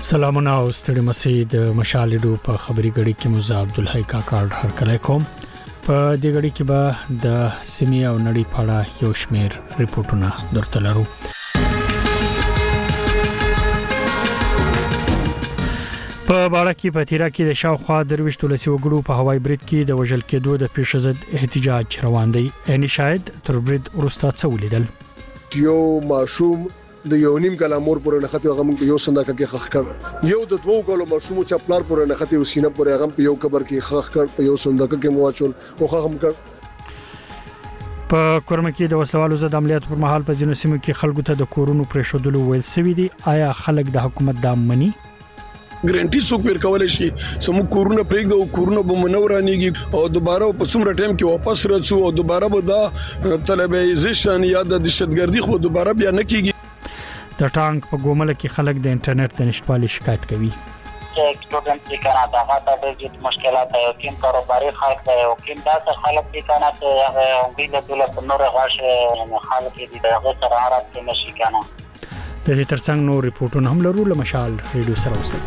سلامونه او ستړي مسید مشالډو په خبري غړي کې موزه عبدالحی کاکړ هرکلی کوم په دې غړي کې به د سیمې او نړۍ په اړه یو شمېر ریپورتونه درته لرو. په باړه کې په تیرا کې د شاوخوا درويشت ولسی وګړو په هوایي برید کې د وژل کېدو د پیښه ضد احتجاج روان دی. ان شاهد تر برید وروسته څه ولیدل؟ یو ماشوم د یو نیم کاله مور پورې نخته هغه موږ یو صندوق کې خخ کړ، یو د دوه کالو ماشوم چې پلار پورې نخته وسینه پورې هغه په یو قبر کې خخ کړ، په یو صندوق کې مواچول او خخم کړ. په کورم کې د وسوالو زد عملیاتو پر مهال په ځینو سیمو کې خلکو ته د کورونو پرېښودلو ویل سوي دي. آیا خلک د حکومت د منی ګارانټي څوک ورکول شي سمو کورونه پرېږدو کورونه به منورانيږي او دوباره په څومره ټایم کې واپس راځو او دوباره به دا طلبایزیشن یا د دهشتګردي خو دوباره بیا نه کیږي. د ټانک په ګومل کې خلک د انټرنیټ د نشټوالي شکایت کوي. स्टूडेंट की कहना था तो जो मुश्किलात है किन कारोबारी खालक है किन दास खालक की कहना से उंगली दौलत नور غاش خالق دي دغه سره عرب کې نشي کنه. د دې ترڅنګ نو ریپورتونه هم لرو. لمشال ریډیو سره اوسئ.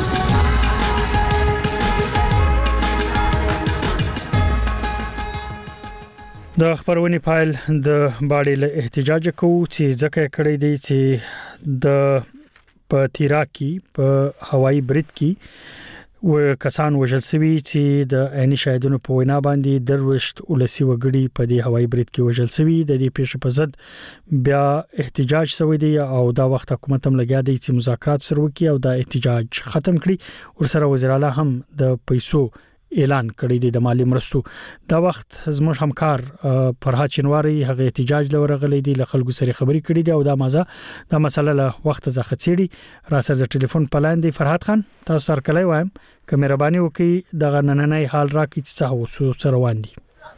د خبرونې فایل د باړې له احتجاج کوو چې ځکه کړی دی چې د په تیرا کې په هوایي برید کې و کسان وژل شوي چې د عیني شاهدونو په وینا باندې درويشت ولسی وګړي په دې هوایي برید کې وژل شوي. د دې پیښې په ضد بیا احتجاج شوی دی او دا وخت حکومت هم لګیا دی چې مذاکرات سره وکړي او دا احتجاج ختم کړي. ورسره وزیر اعلی هم د پیسو اعلان کړی دی د مالی مرستو. دا وخت زموږ همکار فرحات چنواری هغه احتجاج لورغلی دی له خلکو سره خبري کړي دی او دا مسله له وخت ځخه چيړي را سره د ټلیفون پلان دی. فرحات خان تاسو تر کله وایم که مهرباني وکړئ دغه نننۍ حال راکړئ چې څه وسو روان دي.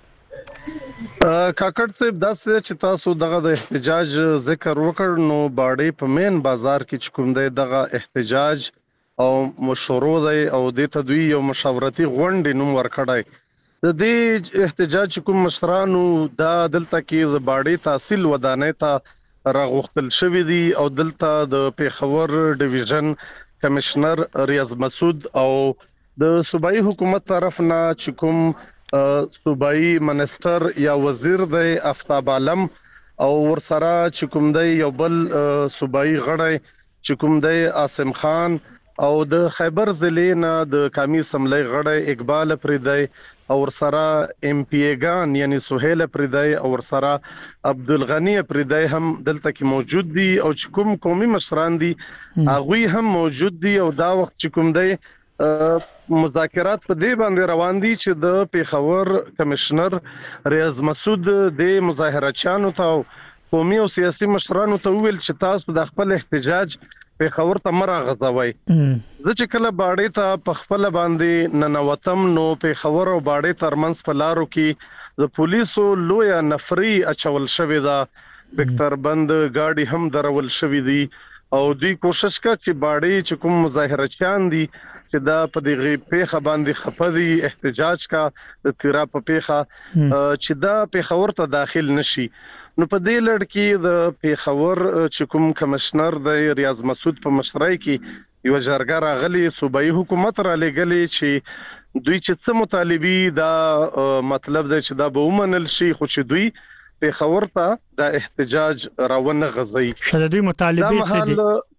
کاکړ صاحب دا چې تاسو دغه د احتجاج ذکر وکړ نو باړې په مین بازار کې کوم دی دغه احتجاج او مشورو دی او د تدوی او مشاورتي غونډې نوم ورکړای. د دې احتجاج کوم مشرانو دا دلته کې د باړې تحصیل ودانې ته راغوښتل شوې دي او دلته د پیښور ډیویژن کمشنر ریاض مسعود او د صوبایي حکومت طرف نه کوم صوبایي منسٹر یا وزیر دی آفتاب عالم او ورسره کوم دی یو بل صوبایي غړی کوم دی عاصم خان او د خیبر ضلع نه د قومي اسمبلی غړی اقبال پریدای او ورسره ام پی ګان یعنی سہیل پریدای او ورسره عبدالغنی پریدای هم دلته کې موجود دي او کوم قومي مشران دي هغه هم موجود دي او دا وخت کوم دی مذاکرات په دې باندې روان دي چې د پیښور کمشنر ریاض مسعود د مظاهرچیانو ته قومي او سیاسي مشرانو ته ویل چې تاسو د خپل احتجاج پیښور ته مرغزوي. زه چې کله باړې ته په خپل باندې ننوتم نو پیښور او باړې ترمنځ په لارو کې د پولیسو لوی نفري اچول شوې ده. بکتر بند گاډي هم درول شوې دي او دوی کوشش کوي چې باړې چې کوم مظاهرچیان دي چې دا په دغه پیښه باندې خپدي احتجاج کا د تیرا په پیښه چې دا پیښور ته داخل نشي. نو په دې لړ کې د پیښور چې کوم کمشنر د ریاض مسعود په مشرۍ کې یو جرګه راغلي صوبایي حکومت را لګلې چې دوی چې څه مطالبي دا مطلب دی چې دا به ومنل شي خو چې دوی پیښور ته د احتجاج راونه غزي. شددي مطالبه څه دي؟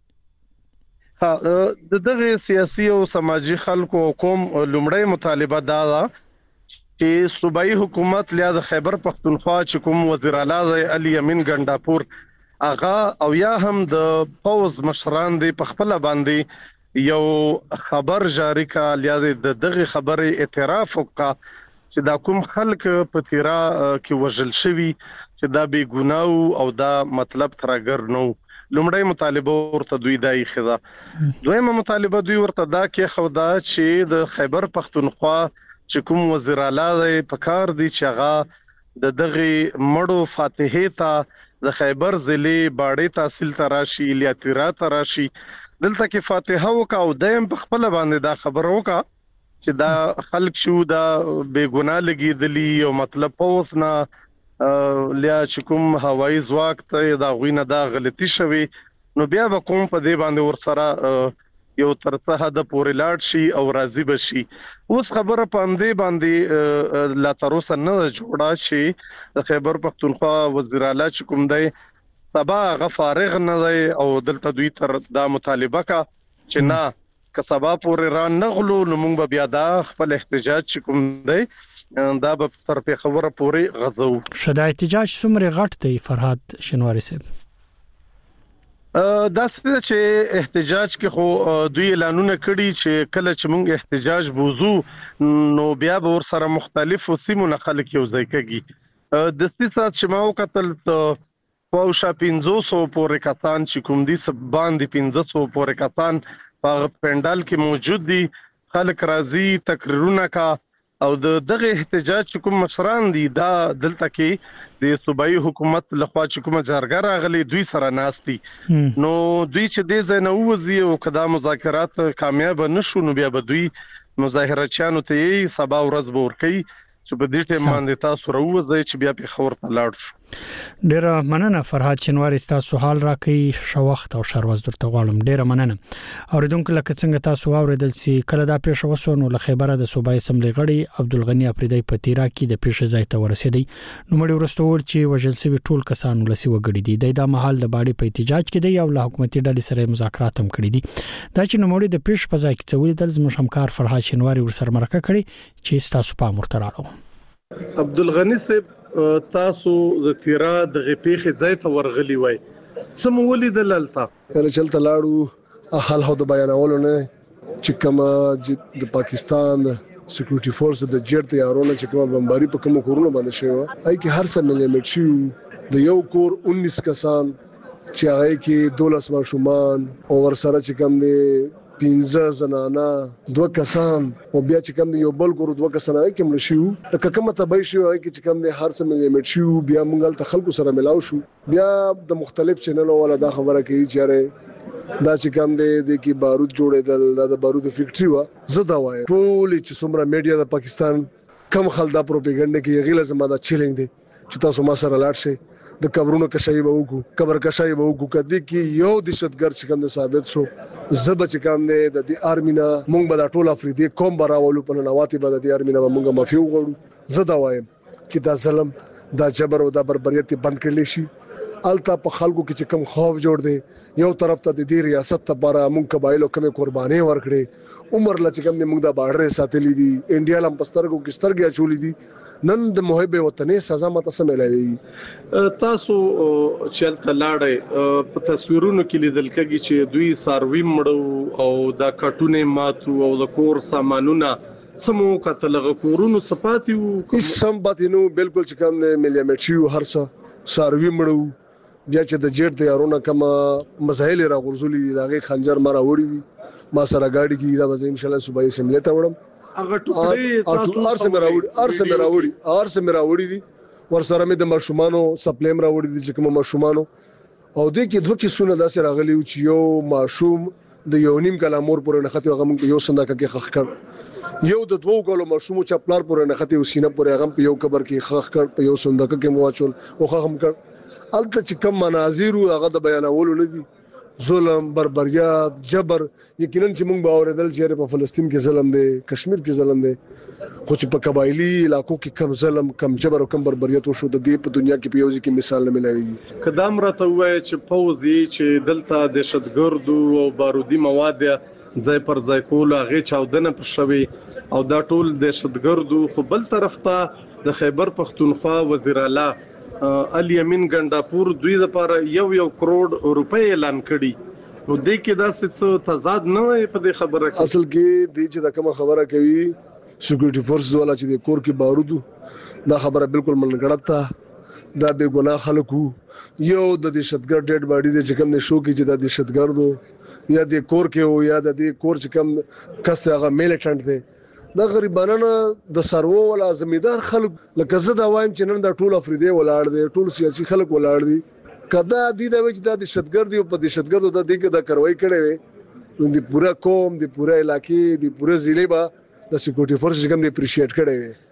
دغه سیاسي او سماجی خلکو قوم لومړی مطالبه دا چې صوبایي حکومت لیا د خیبر پختونخوا چې کوم وزیر اعلی علي امین ګنداپور اغا او یا هم د فوز مشران دی په خپل باندې یو خبر جاری کا لیا د دغه خبره اعتراف وکړه چې دا کوم خلک په تیرا کې وژل شوی چې دا بے ګناه او دا مطلب ترګر نو. لومړی مطالبه ورته دوی دای خدا. دویمه مطالبه دوی ورته دا کې خدا چې د خیبر پختونخوا چې کوم وزیر اعلی په کار دی چې هغه د دغه مړو فاتحه ته د خیبر ضلع باړې تحصیل تراشي لیاتیرا تراشي دلته کې فاتحه وکاو دیم په خپل باندې دا خبر وکا چې دا خلک شو دا بے ګناه لګیدلی او مطلب پوسنا لیا چې کوم هوایي ځواک ته دا غوینه دا غلطي شوی نو بیا به کوم په دې باندې ورسره یو تر څه حد پورې لاړ شي او راضي بشي. اوس خبره پاندې باندې لا تر اوسه نه جوړه شي د خیبر پختونخوا وزیر اعلی چې کوم دی سبا غفارغ نه دی او دلته دوی تر دا مطالبه کا چې نه که سبا پورې را نغلو نو موږ بیا دا خپل احتجاج چې کوم دی دا به تر په خبره پورې غزو. شدا احتجاج څومره غټ دی فرهاد شنواری صاحب؟ دا څه چې احتجاج کې خو دوی اعلانونه کړي چې کله چې موږ احتجاج بوزو نو بیا به ور سره مختلفو سیمو خلک یو ځای کوي. د سیاست چې ما وکتل پوښا 500 پورې کسان چې کوم دي باندې 500 پورې کسان په پندال کې موجود دي. خلک راضي تقریرونه کا او دغه احتجاج چې کوم مشران دي دا دلته کې د صوبایي حکومت لخوا چې کوم جرګه راغلي دوی سره ناستي نو دوی چې د زنه وزي او کدا مذاکرات کامیاب نشو نو بیا به دوی مظاهرچیانو ته سبا ورځ ورکي چې په دې ټیم باندې تاسو راوځي چې بیا په خبر ته لاړ شو. ډیر مننه فرهاد شنواری تاسو حال راکې شو وخت او شروز درته غواړم. ډیر مننه. اوریدونکو لکه څنګه تاسو اوریدل چې کله دا پیښه وسو نو له خیبره د صوبایي اسمبلی غړي عبدالغنی افریدی په تیرا کې د پیښې ځای ته ورسېدی. نو مړي ورستور چې وژل شوی ټول کسان ولسی وګړي دي د محل د باډي په احتجاج کې دی او له حکومتي ډلې سره مذاکرات هم کړي دي. دا چې نو مړي د پیښې په ځای کې څولې دل زموږ همکار فرهاد شنواری ورسره مرکه کړي چې تاسو په مرتراړو. عبدالغنی صاحب تاسو د تیرا د غپیخ ځای ته ورغلی وای سمولې د لالتا یعنی چلته لاړو حال هو د بیانولو نه چې کما د پاکستان سکیورټي فورس د جیټ یارونه چې کومه بمباری په کوم کورونو باندې شوی اي کې هر څه ملي شو د یو کور 19 کسان چې هغه کې 12 ماشومان او ور سره چې کوم دي 15 زنانه 2 کسان او بیا چې کوم یو بل ګورو 2 کسان هغه کې مړ شو لکه کومه تبای شو هغه چې کوم هر څه ملي شو بیا مونږ ته خلکو سره ملاو شو بیا د مختلف چینلونو ولا دا خبره کوي چې دا چې کوم د کې بارود جوړېدل د بارود فیکټری و زدا وای ټول چې څومره میډیا د پاکستان کم خلدا پروپاګاندا کې غیله زماده چیلنج دي چې تاسو ما سره لاړ شئ د قبرونو کشای به وکړو قبر کشای به وکړو کدي کې یو دهشتګر چې کوم ثابت شو زب چې کوم د ارمینا مونږ به د ټول افریدي قوم براولو په نواتي به د ارمینا مونږه مافي وغوړو زدا وایم چې دا ظلم دا جبر او دا بربریت بند کړل شي. التا په خلکو کې چې کوم خوف جوړ دی یو طرف ته د دې ریاست لپاره مونږ قبایلو کومه قرباني ورکړي عمر ل چې کوم مونږ د بارډر ساتلې دي انډیا لم پسترګو کې سترګیا چولې دي نن د محب وطني سزا ماته سملایي. تاسو چلته لاړې په تصویرونو کې لیدل کېږي چې دوی ساروي مړو او دا کټونه ماتو او د کور سامانونه سمو کتلغه کورونو صفاتي او سم باتینو بالکل چې کوم مليامټیو هرڅه ساروي مړو بیا چې د جیټ تیارونه کما مسایل را غرزولي داغه خنجر مارا وړي ما سره گاډي کې دا به ان شاء الله صبح سملې ته وړم هغه ټوکړي تاسو ارسه مراوړي دي ور سره مې د مشومانو سپلیم راوړي دي چې کوم مشومانو او د کې دوه کیسونه داسې راغلي چې یو ماشوم د یو نیم کال امور پورې نخته هغه موږ یو صندوق کې خخ کړ یو د دوه کالو ماشوم چې پلار پورې نخته وسینه پورې هغه په یو قبر کې خخ کړ په یو صندوق کې مواچول او خخم کړ الته چې کوم مناظر هغه د بیانولو نه دي ظلم بربریات جبر یقینا چې موږ باورېدل چې په فلسطین کې ظلم دی کشمیر کې ظلم دی خو چې په قبایلی علاقو کې کم ظلم کم جبر او کم بربریات وشو د دې په دنیا کې په یوځي کې مثال نه ملایي. قدم راته وای چې فوزي چې دلته د شتګردو او بارودي مواد ځای پر ځای کول هغه چاودنه پر شوي او دا ټول د شتګردو خو بل طرف ته د خیبر پختونخوا وزیر اعلی الیمین ګنداپور دوی لپاره 1 کروڑ روپۍ اعلان کړي نو د کې دا څه تضاد نه په دې خبره کې اصل کې د چې د کوم خبره کوي سکیورټي فورس والا چې د کور کې بارود دا خبره بالکل منګړت ده دا به ګناه خلکو یو د دهشتګر ډیډ باډي د چکم نه شو کې چې د دهشتګردو یا د کور کې او یا د کور چې کم کس هغه میلیټنټ دی دا غریبانو د سرو ولا زمیدار خلک لکه زه دا وایم چې نن د ټول افریدي ولاړ دي ټول سیاسي خلک ولاړ دي کدا دي د وچ د دهشتګرد او په دهشتګردو د دې د کاروایی کړي وي د پورا قوم د پورا علاقې د پورا ضلع با د سکیورټي فورس څنګه اپریشیټ کړي وي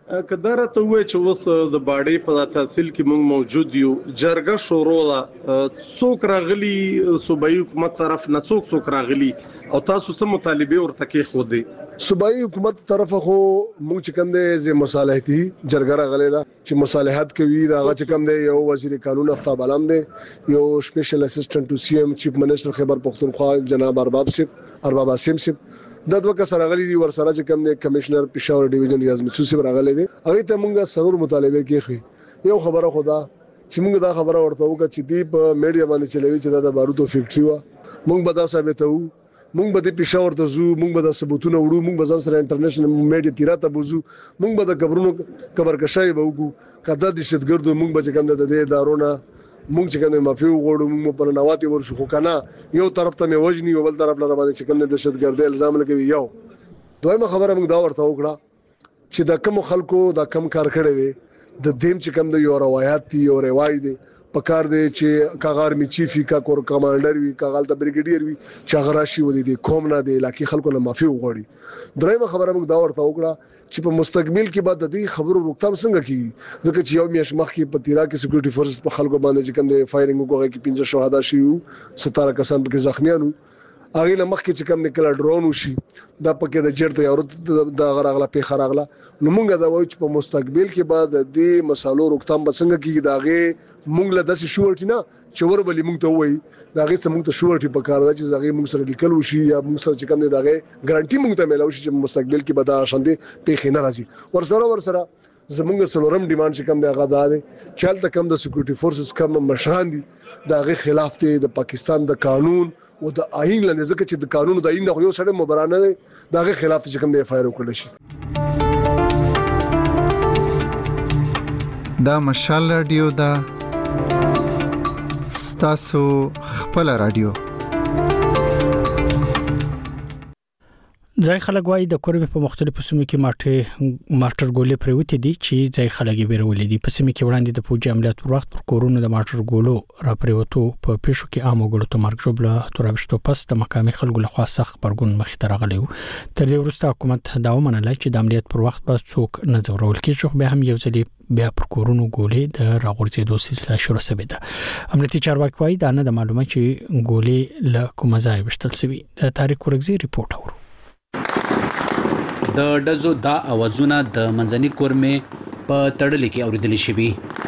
کداره ته وای چې اوس د باډي په تحصیل کې موږ موجود یو جرګه شروع ده څوک راغلي صوبایي حکومت طرف نه څوک راغلي او تاسو څه مطالبه ورته کې خو دي صوبایي حکومت طرف خو موږ چې کوم دي ز مصالحتي جرګه راغلي دا چې مصالحت کوي دا چې کوم دي یو وزیر قانون افتاب علم دي یو سپیشل اسسټنټ ټو سی ایم چیف منسٹر خیبر پختونخوا جناب ارباب اسیم سیب د دوه کس راغلي دي ورسره چې کوم دي کمشنر پېښور ډیویژن ریاض مسعود راغلي دي هغه ته موږ سرور مطالبه کې یو خبره خدا چې موږ دا خبره ورته وکړه چې دی په میډیا باندې چلوي چې دا بارودو فیکټری و موږ به دا ثابتو موږ به د پېښور ته زو موږ به د ثبوتونه وړو موږ به ځان سره انټرنیشنل میډیا تیراته بوزو موږ به د قبرونو کبرکشای به وګو کدا د شتګردو موږ به کوم د ادارونو موږ چې کوم معافي وغوړو موږ په نواتي ورشو خو کنه یو طرف ته مې وجني او بل طرف لاره باندې چې کوم د شتګردي الزام لګوي یو دویمه خبره موږ دا ورته وکړه چې د کوم خلکو دا کم کار کړی دی د دیم چې کوم د یو روایت دی او روایت دی پکار دی چې کاغار می چیفی کا کور کمانډر وی کاغال ته بریګیډیر وی چې غراشي ودی دی کوم نه دی لکه خلکو نه معافي وغوړي درېمه خبره موږ دا ورته وکړه چې په مستقبل کې بعد د دې خبرو روکتام څنګه کیږي ځکه چې یو میاش مخ کې په تیرا کې سکیورټي فورس په خلکو باندې چې کوم د فایرینګ وکړي کې 15 شهدا شي 17 کسان په زخمیانو هغه نه مخ کې چې کوم د کلا ډرون وشي دا پکې د جړ تیارو د غراغله په خراغله نو مونږ دا وایو چې په مستقبل کې بعد د دې مسالو روکتام به څنګه کیږي داغه مونږ له داسې شورټی نه چې وربلې مونږ ته وایي داغه څه مونږ ته شورټی په کار ده چې داغه مونږ سره لیکل وشي یا مونږ سره چې کوم دی داغه ګارانټي مونږ ته ملو شي چې مستقبل کې به دا شاندې په خینه راځي ورسره زمونږ څلورم ډیماند چې کوم دی هغه دا دی چې هلته کوم د سکیورټي فورسز کوم مشران دي داغه خلاف دی د پاکستان د قانون او د آئین لاندې ځکه چې د قانون د آئین د یو سره مبرانه دی داغه خلاف چې کوم دی فایر وکړل شي دا مشال رادیو دا ستاسو خپل رادیو ځای خلک وایي د کوربه په مختلفو سیمو کې مارټر ګولې پروتې دي چې ځای خلک یې بیرولې دي په سیمه کې وړاندې د فوجي عملیات پر وخت پر کورونو د مارټر ګولو را پروتو په پیښو کې عام وګړو ته مرګ جوړه ترابشتو پس د مقامي خلکو له خوا سخت پرګون مخ ته راغلی و تر دې وروسته حکومت دا ومنله چې د عملیات پر وخت به څوک نه ځورول کېږي خو به هم یو ځلې بیا پر کورونو ګولې د راغورځېدو سلسله شروع شوه ده امنیتي چارواکي وایي دا نه د معلومه چې ګولې له کومه ځای وشتل شوی د تاریخ ورګزي ریپورت اورو د دزو دا اوازونه د منځني کورمه په تړل کې اوریدل شوی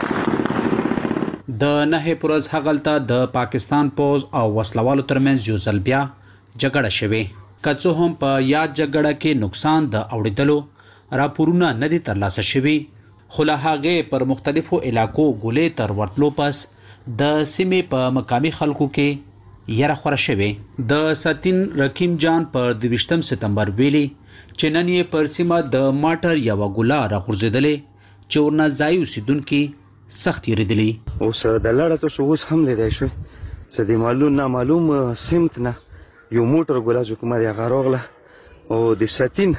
د نه پرز هغلته د پاکستان پوز او وسلوالو ترمنځ یو ځل بیا جګړه شوه کڅو هم په یاد جګړه کې نقصان د اوریدلو راپورونه نه دي ترلاسه شوی خو له هغه پر مختلفو علاقو ګولې تر ورتلو پس د سیمې په مقامي خلکو کې یره خوره شوه د ساتین رکیم جان پر 22 سپتمبر ویلي چې نن یې پر سیمه د ماټر یا وګولا راغورځېدلې چې ورنه ځای اوسیدونکي سخت یریدلی اوس د لړه ته اوس هم لیدای شو چې د معلوم سمت نه یو موټر ګولا چې کومه دی غاروغله او د ساتین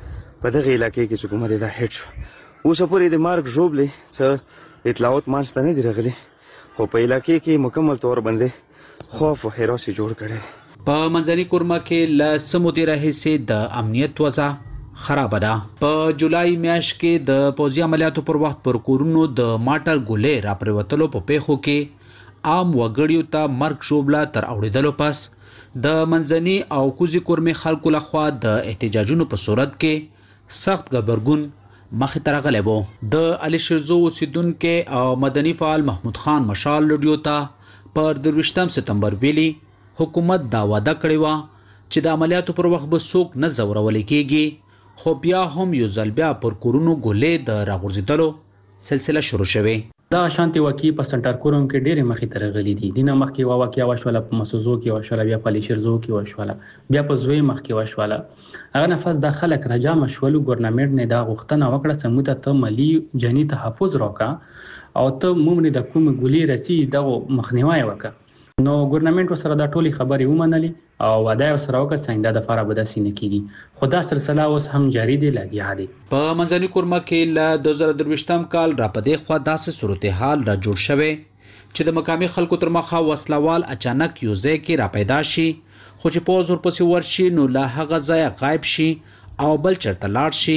په دغه علاقې کې چې کومه دی دا هټ شو اوس پورې د مارک جوبلې څه اطلاعات مانسته نه دی راغلي خو په علاقې کې مکمل تور باندې خوف او هراس جوړ کړي په منځني کورما کې ل سمودي راهسه د امنیت وضع خراب ده په جولای میاشت کې د پوځي عملیاتو پر وخت پر کورونو د ماټر ګولې را پروتلو په پیښو کې عام وګړیو ته مرګ شوبلا تر اوریدلو پس د منځني او کوزي کورمي خلکو لخوا د احتجاجونو په صورت کې سخت غبرګون مخ ته راغلی وو د علي شرزو اوسیدونکو او مدني فعال محمود خان مشال لډیو ته پر 22 سپتمبر ویلي حکومت دا وعده کړې و چې د عملیاتو پر وخت به څوک نه زورول کېږي خو بیا هم یو ځل بیا پر کورونو ګولې د راغورځېدلو سلسله شروع شوه دا شانتي واقعي په سنټر کورم کې ډېرې مخې ته راغلي دي دینه مخکې واقعیا وشوله په مسوزو کې وشوله بیا په لیشرزو کې وشوله بیا په زوی مخ کې وشوله هغه نفس د خلک رجا مشولو ګورنمنت نه دا غوښتنه وکړه چې موږ ته مالی جنی تحفظ راکا او ته موږ د کوم ګولې رسی د مخنیوي وکړه نو ګورنمنت سره دا ټولي خبرې ومنلي او وعده سره وکړه څنګه د فارابه د سینې کیږي خدا سلسله اوس هم جاری دی لګیا دی په منځني کورما کې ل 2023 کال را پدې خوا داسې صورتحال را جوړ شوه چې د مقامي خلکو تر مخه وسلوال اچانک یو ځای کې را پیدا شي خو چې پوز ورپسې ورشي نو لا هغه ځای غایب شي او بل چرته لاړ شي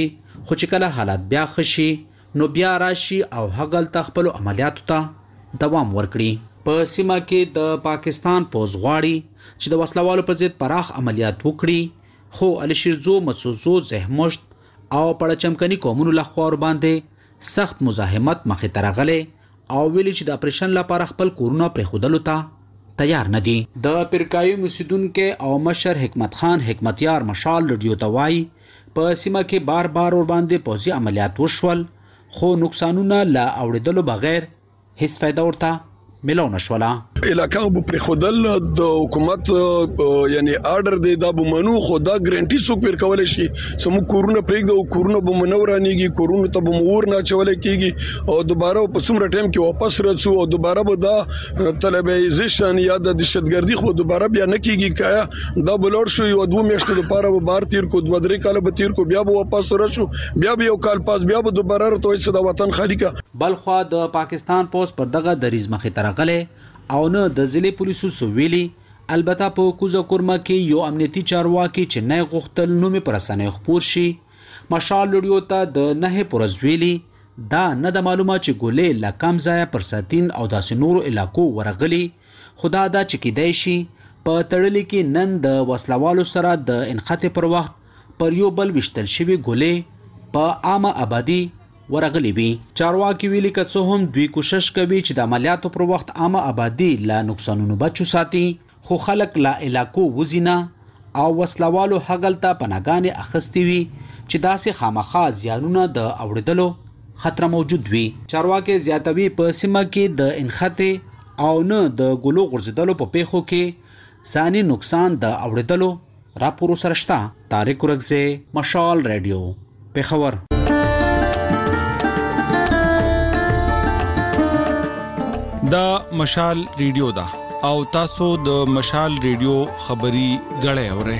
خو چې کله حالات بیا خشي نو بیا راشي او هغلته خپل عملیاتو ته دوام ورکړي. په سیمه کې د پاکستان پوز غواړي چې د وسلوالو پر ضد پراخ عملیات وکړي، خو الشیرزو، مسوزو، زهمشت او پړچمکني قومونو لخوا ور باندې سخت مزاحمت مخې ته راغلی او ویلي چې د اپریشن لپاره خپل کورونه پرېښودلو ته تیار نه دي. د پرکایو اوسیدونکي او مشر حکمت خان حکمتیار مشال رادیو ته وایي په سیمه کې بار بار ور باندې پوځي عملیات وشول، خو نقصانونه لا اوریدلو بغیر هیڅ فایده ورته ملو نشولا. علاقه به پر خودل د حکومت یعنی آرډر دی دا به منو، خو دا ګارانټي څوک پر کول شي سمو کورونه پرېږدو، کورونه به منورانيږي، کورونه ته به مور نه چول کیږي او دوباره په څومره ټایم کې واپس راځو او دوباره به دا طلبایزیشن یا د دهشتګردي خو دوباره بیا نه کیږي. کایا دا بلور شو یو دوه میاشتې لپاره به بار تیر کو، دوه درې کال به تیر کو، بیا به واپس راشو، بیا به یو کال پاس بیا به دوباره راته چې دا وطن خالی کا. بلخوا د پاکستان پوز پر دغه دریز مخې ترغله او نه د ضلع پولیسو سویلي. البته په کوزه کورما کې یو امنیتي چارواکي چې نه غوښتل نوم پر اسانه خبر شي مشال لړیو ته د نه پرزویلي دا نه د معلومات چې ګولې لا کم ځای پر ساتین او داسې نورو علاقو ورغلي. خدا دا چې کېدای شي په تړلې کې نن د وسلوالو سره د انخته پر وخت پر یو بل وشتل شوی ګولې په عامه آبادی ورغلی وي. چارواکي ویلي که څه هم دوی کوشش کوي چې د عملیاتو پر وخت عامه آبادی لا نقصانونو بچو ساتي، خو خلک لا علاقو وزینه او وسلوالو هغلته پناهګانې اخستې وي چې داسې خامخا زیانونه د اوریدلو خطر موجود وي. چارواکي زیاتوي په سیمه کې د انخته او نه د ګلو غورځېدلو په پیښو کې ثاني نقصان د اوریدلو راپور سره شته. طارق ورغزه، مشال رادیو، پیښور. دا مشال ریډیو دا او تاسو د مشال ریډیو خبري غړې اورئ.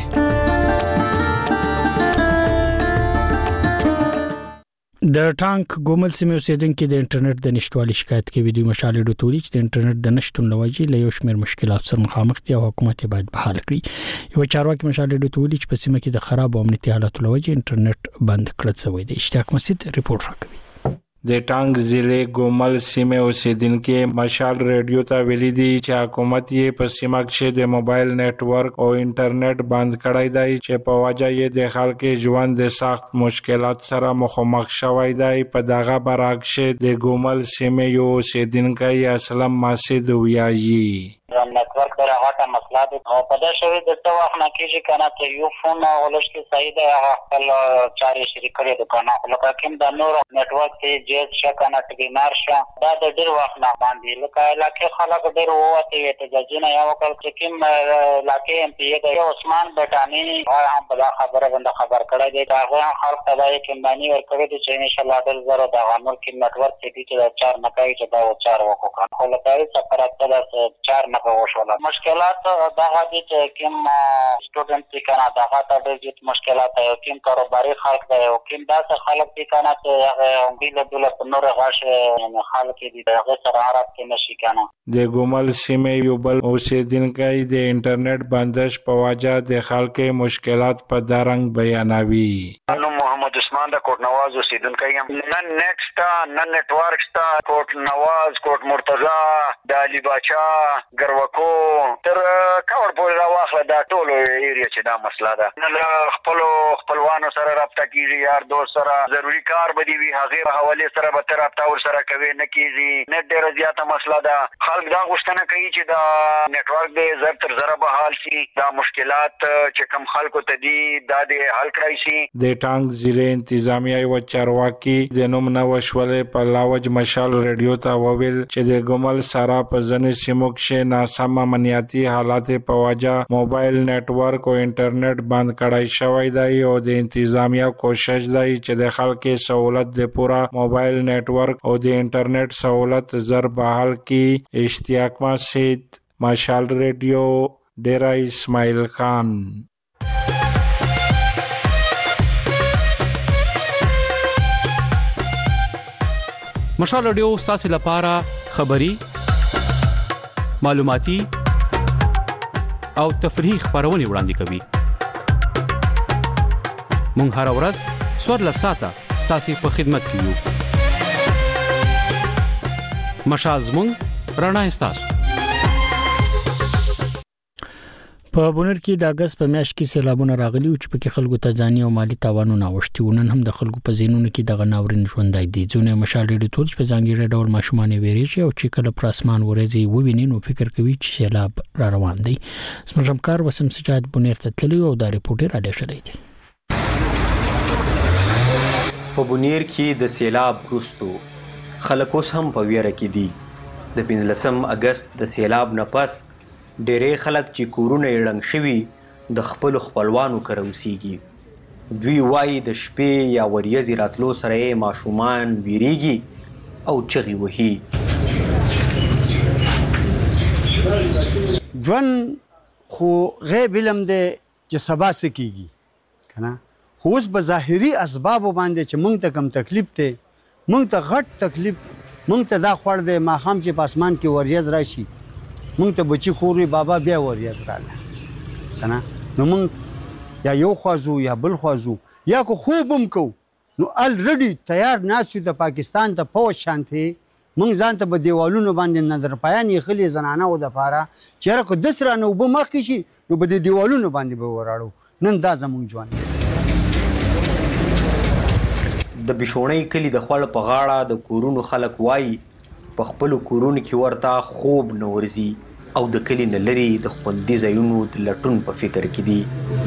د ټانک ګومل سیمه اوسیدونکو د انټرنیټ د نشټوالي شکایت کوي. د مشال ریډیو تولید د انټرنیټ د نشټون لوجي له یو شمېر مشکلات سره مخامخ دي او حکومت باید بحال کړي. یو چارواکي مشال ریډیو تولید په سیمه کې د خراب امنیتي حالات لوجي انټرنیټ بند کړل شوی دی. اشتیاق مسجد ریپورت راکوي. د ټانک ضلع ګومل سیمه اوسیدونکو مشال ریډیو ته ویلي دي چې حکومت یې په سیمه کې د موبایل نتورک او انټرنیټ بند کړی دی چې په وجه یې د خلکو ژوند د سخت مشکلات سره مخامخ شوی دی. په دغه برعکس د ګومل سیمه یو اوسیدونکو اسلام مسجد ویایي نتورک در هغه مسله ده او په دې شوی د څو وخت نه کېږي کنه ته یو فون ولش کې صحیح ده هغه خپل چاري شریک کړی د کنه لکه کوم د نور نتورک ته جیز شکنه ټګي مارشه دا د ډیر وخت نه باندې لکه علاقه خلک ډیر وته ته ځینې یو کال چې کوم علاقه ام پی د عثمان بټانی هم په خبره باندې خبر کړی دی هغه خلک ته یې کمبانی ورکړي چې ان شاء الله ډیر زره د غنور کې نتورک ته چې 4 نه کوي چې دا 4 وکړي خو لکه سفارت ته 4 نه وشول مشکلات دا غدي چې کوم سټوډنټ چې کنه دا غاټه ډېر مشکلات یو کوم کاروباري خلک دی او کوم داسې خلک چې کنه چې هغه انګلیسي دولت نور غاښه خلک دي هغه سره عرب کې نشي کنه. د ګومل سیمه یو بل اوسیدونکو د انټرنیټ بندش په وجه د خلکو مشکلات په دارنګ بیانوي. نو محمد عثمان د کوټ نواز اوسیدونکو یم نن نیټ شته نن نتورک شته کوټ نواز کوټ مرتضی د علي باچا ګروکو تر کاور پورې راوخله دا ټول ایریا چې دا مسله ده نن خپلوانو سره رابطه کیږي یار دوست سره ضروری کار بدی وی هغه حواله سره به تر رابطه ور سره کوي نه کیږي نه ډیره زیاته مسله ده خلک دا غوښتنه کوي چې دا نتورک دې زر تر زره به حل شي دا مشکلات چې کم خلکو ته دي دا دې حل کړی شي. د ټانک ضلع انتظامیه او چارواکي د نوم نو شولې په لاوج مشال ریډیو ته وویل چې د ګومل سره په ځنې سیمو کې ناسم امنیتي حالات په وجه موبایل نتورک او انټرنیټ بند کړای شوی دی او د انتظامیه کوشش دی چې د خلکو سہولت د پورا موبایل نتورک او د انټرنیټ سہولت زر بحال کی. اشتیاق مسجد مشال ریډیو ډیرا اسماعیل خان. مشال رادیو تاسو لپاره خبري معلوماتي او تفریحي خبرونه وړاندې کوي. مونږ هر ورځ 14 ساعته ستاسو په خدمت کې یو. مشال زموږ رڼا ستاسو. په بونر کې د اگست په میاشت کې سیلابونه راغلي او چې په کې خلکو ته ځاني او مالی تاوانونه اوښتي ونن هم د خلکو په زینونو کې د غناورین ژوندای دي. ځونه مشال ریډیو ټول په ځانګړي ډول ماشومان ویریږي او چې کله پر اسمان ورځي وویني نو فکر کوي چې سیلاب را روان دی. زموږ همکار وسیم سجاد بونر ته تللی او دا ریپورت را لېږلی دی. په بونیر کې د سیلاب وروستو خلک اوس هم په ویره کې دي. د 15 اگست د سیلاب نه پس ډېرې خلک چې کورونه یې ړنګ شوي د خپلو خپلوانو کره اوسېږي. دوی وایي د شپې یا وریځې راتلو سره یې ماشومان ویریږي او چغې وهي. ژوند خو غیب علم دی چې سبا څه کېږي که نه، خو اوس په ظاهري اسبابو باندې چې موږ ته کم تکلیف دی، موږ ته غټ تکلیف، موږ ته دا خوړ دی ماښام چې په اسمان کې وریځ راشي مونږ ته بچی خور وي بابا بیا وریځ راغله که نه، نو مونږ یا یو خوازو یا بل خوازو یا کو خوب هم کو نو الریډي تیار ناست یو د پاکستان ته فوج شانتې مونږ ځان ته په دیوالونو باندې نظر پایان یې زنانه و دپاره چې یاره که دس رانه اوبه مخکې شي نو په دې دیوالونو باندې به وراړو. نن دا زمونږ ژوند دی. د بشونۍ کلي د خوړ په غاړه د کورونو خلک وایي په خپلو کورونو کې ورته خوب نه ورځي او د کلي نه لرې د خوندي ځایونو د لټون په فکر کې دي.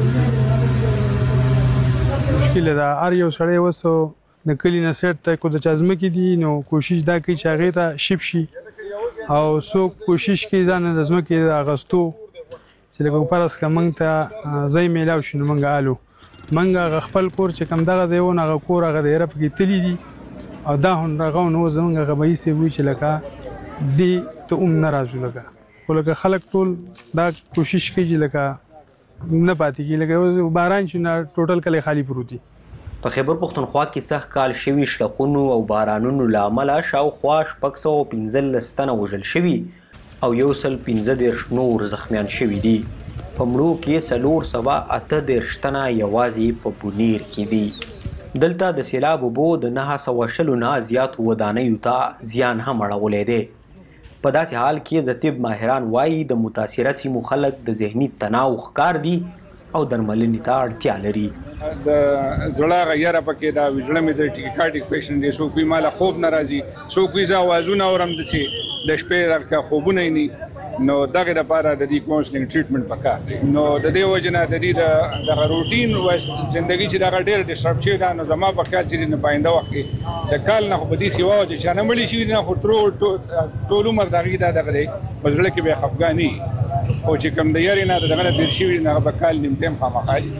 مشکل ده هر یو سړی وسو د کلي نه سیټ ته کو د چا ځمکې دي نو کوشش دا کوي چې هغې ته شپ شي او څوک کوشش کوي ځان د ځمکې د اخیستو چې لکه فرض که موږ ته ځای میلاو شي نو موږ الو موږ هغه خپل کور چې کوم دغه ځای و نو هغه کور هغه د یره پکې تلي دي او دا هنرغه نو زمونږ غبایي سی وی چې لکه دی ته نه راځو لکه خو لکه خلک ټول دا کوشش کوي چې لکه نه پاتې کېږي لکه باران چې نه ټوټل کلی خالی پروت دي. په خیبر پښتونخوا کې سخت کال شوي شلقونو او بارانونو له امله شاوخوا 615 تنه وژل شوي او 115 نور زخمیان شوي دي. په مړو کې 438 تنه یوازې په بونیر کې دي. دلته د سیلاب اوبو د 920 نه زیاتو ودانیو ته زیان هم اړولی دی. په داسې حال کې د طب ماهران وایي د متاثره سیمو خلک د ذهني تناو ښکار دي او درملنې ته اړتیا لري. د زړه غیره پکې دا زړه مې د ټیکاټیک پیشنټ دی، څوک وایي ماله خوب نه راځي، څوک وایي زه اوازونه اورم داسې د شپې راکه خوبونه یې نه، نو دغه لپاره د دې کاونسلینګ ټریټمنټ پکار دی. نو د دې وجه نه د دې دغه روټین زندګي چې دغه ډېر ډسټرب شوی ده، نو زما په خیال چې نه پاینده وخت کې د کال نه خو په دې سیوا چې چا نه مړي شوي نه خو ټول عمر د هغې دا دغه دی په زړه کې به یې خفګاني خو چې کوم د یارې نه دغه نه تېر شوي نه هغه به کال نیم ټایم خامخا دي.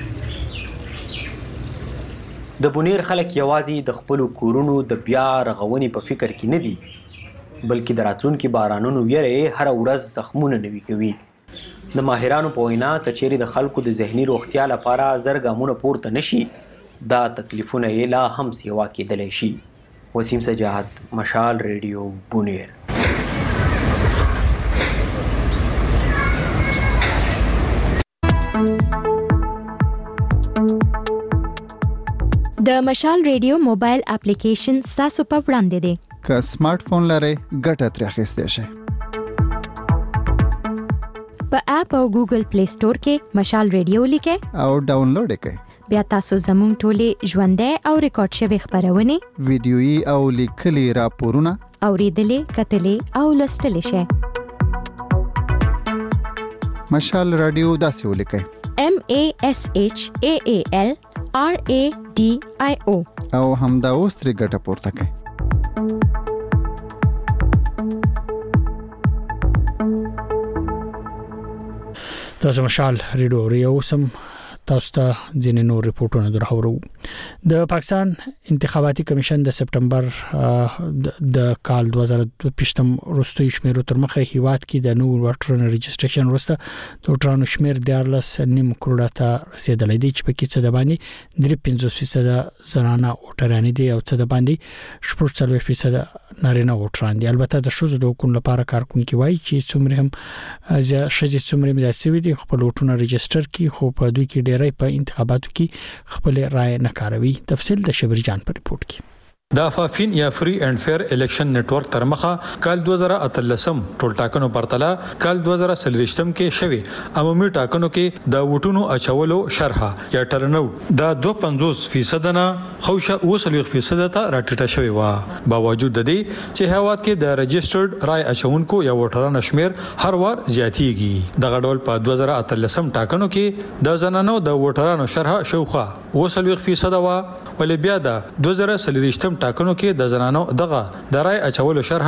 د بونیر خلک یوازې د خپلو کورونو د بیا رغونې په فکر کې نه دي بلکې د راتلونکي بارانونو ویره یې هره ورځ زخمونه نوي کوي. د ماهرانو په وینا که چیرې د خلکو د ذهني روغتیا لپاره زر ګامونه پورته نشي دا تکلیفونه یې لا هم سیوا کېدلی شي. وسیم سجاد، مشال ریډیو، بونیر. د مشال ریډیو موبایل اپلیکیشن ستاسو په وړاندې دی. که سمارټ فون لرئ ګټه ترې اخیستی شئ. په اپ او ګوګل پلی سٹور کې مشال ریډیو لیکئ او ډاونلوډ یې کړئ. بیا تاسو زموږ ټولې ژوندۍ او ریکارډ شوې خپرونې، ویډیويي او لیکلي راپورونه اوریدلې، کتلې او لوستلې شئ. مشال رادیو داسې ولیکئ: MASHAALRADIO او همدا اوس ترې ګټه پورته کړئ. تاسو مشال ریډیو ریوسم تاسو ته ځینې نور ریپورتونه درحورو. د پاکستان انتخاباتي کمیشن د سپټمبر د کال 2025 وروستي شمیرو تر مخه هیواد کې د نوو ووټرونو ريجستریشن وروسته د ووټرانو شمیر 14.5 کروڑه ته رسیدلی دی چې پکې څه د باندې 53% زنانه ووټران دي او څه د باندې 40% نارینه ووټران دي. البته د شوزو د حکومت لپاره کارکونکي وایي چې څومره هم شجې څومره زیات شوي دي خپل ووټونه ريجستر کړي، خو په دوی کې ډېرې په انتخاباتو کې خپل رائے نه کاروي. تفصیل د شبیر جان په ریپورت کې. د افافین یا فری اینڈ فیر الیکشن نیټورک تر مخه کال 2013 ټول ټاکنو پرتله کال 2023 کې شوی عمومي ټاکنو کې د ووټونو اچولو شرح یا ټرناوټ د 52% نه خوشه 20% ته راټیټه شوی و. باوجود د دې چې هواد کې د رجسټرډ رای اچونکو یا ووټرانو شمیر هر وار زیاتیږي. د غډول په 2013 ټاکنو کې د زنانو د ووټرانو شرح شوخه 20% و ولې بیا د 2023 ټاکنو کې د زنانو دغه د رای اچولو شرح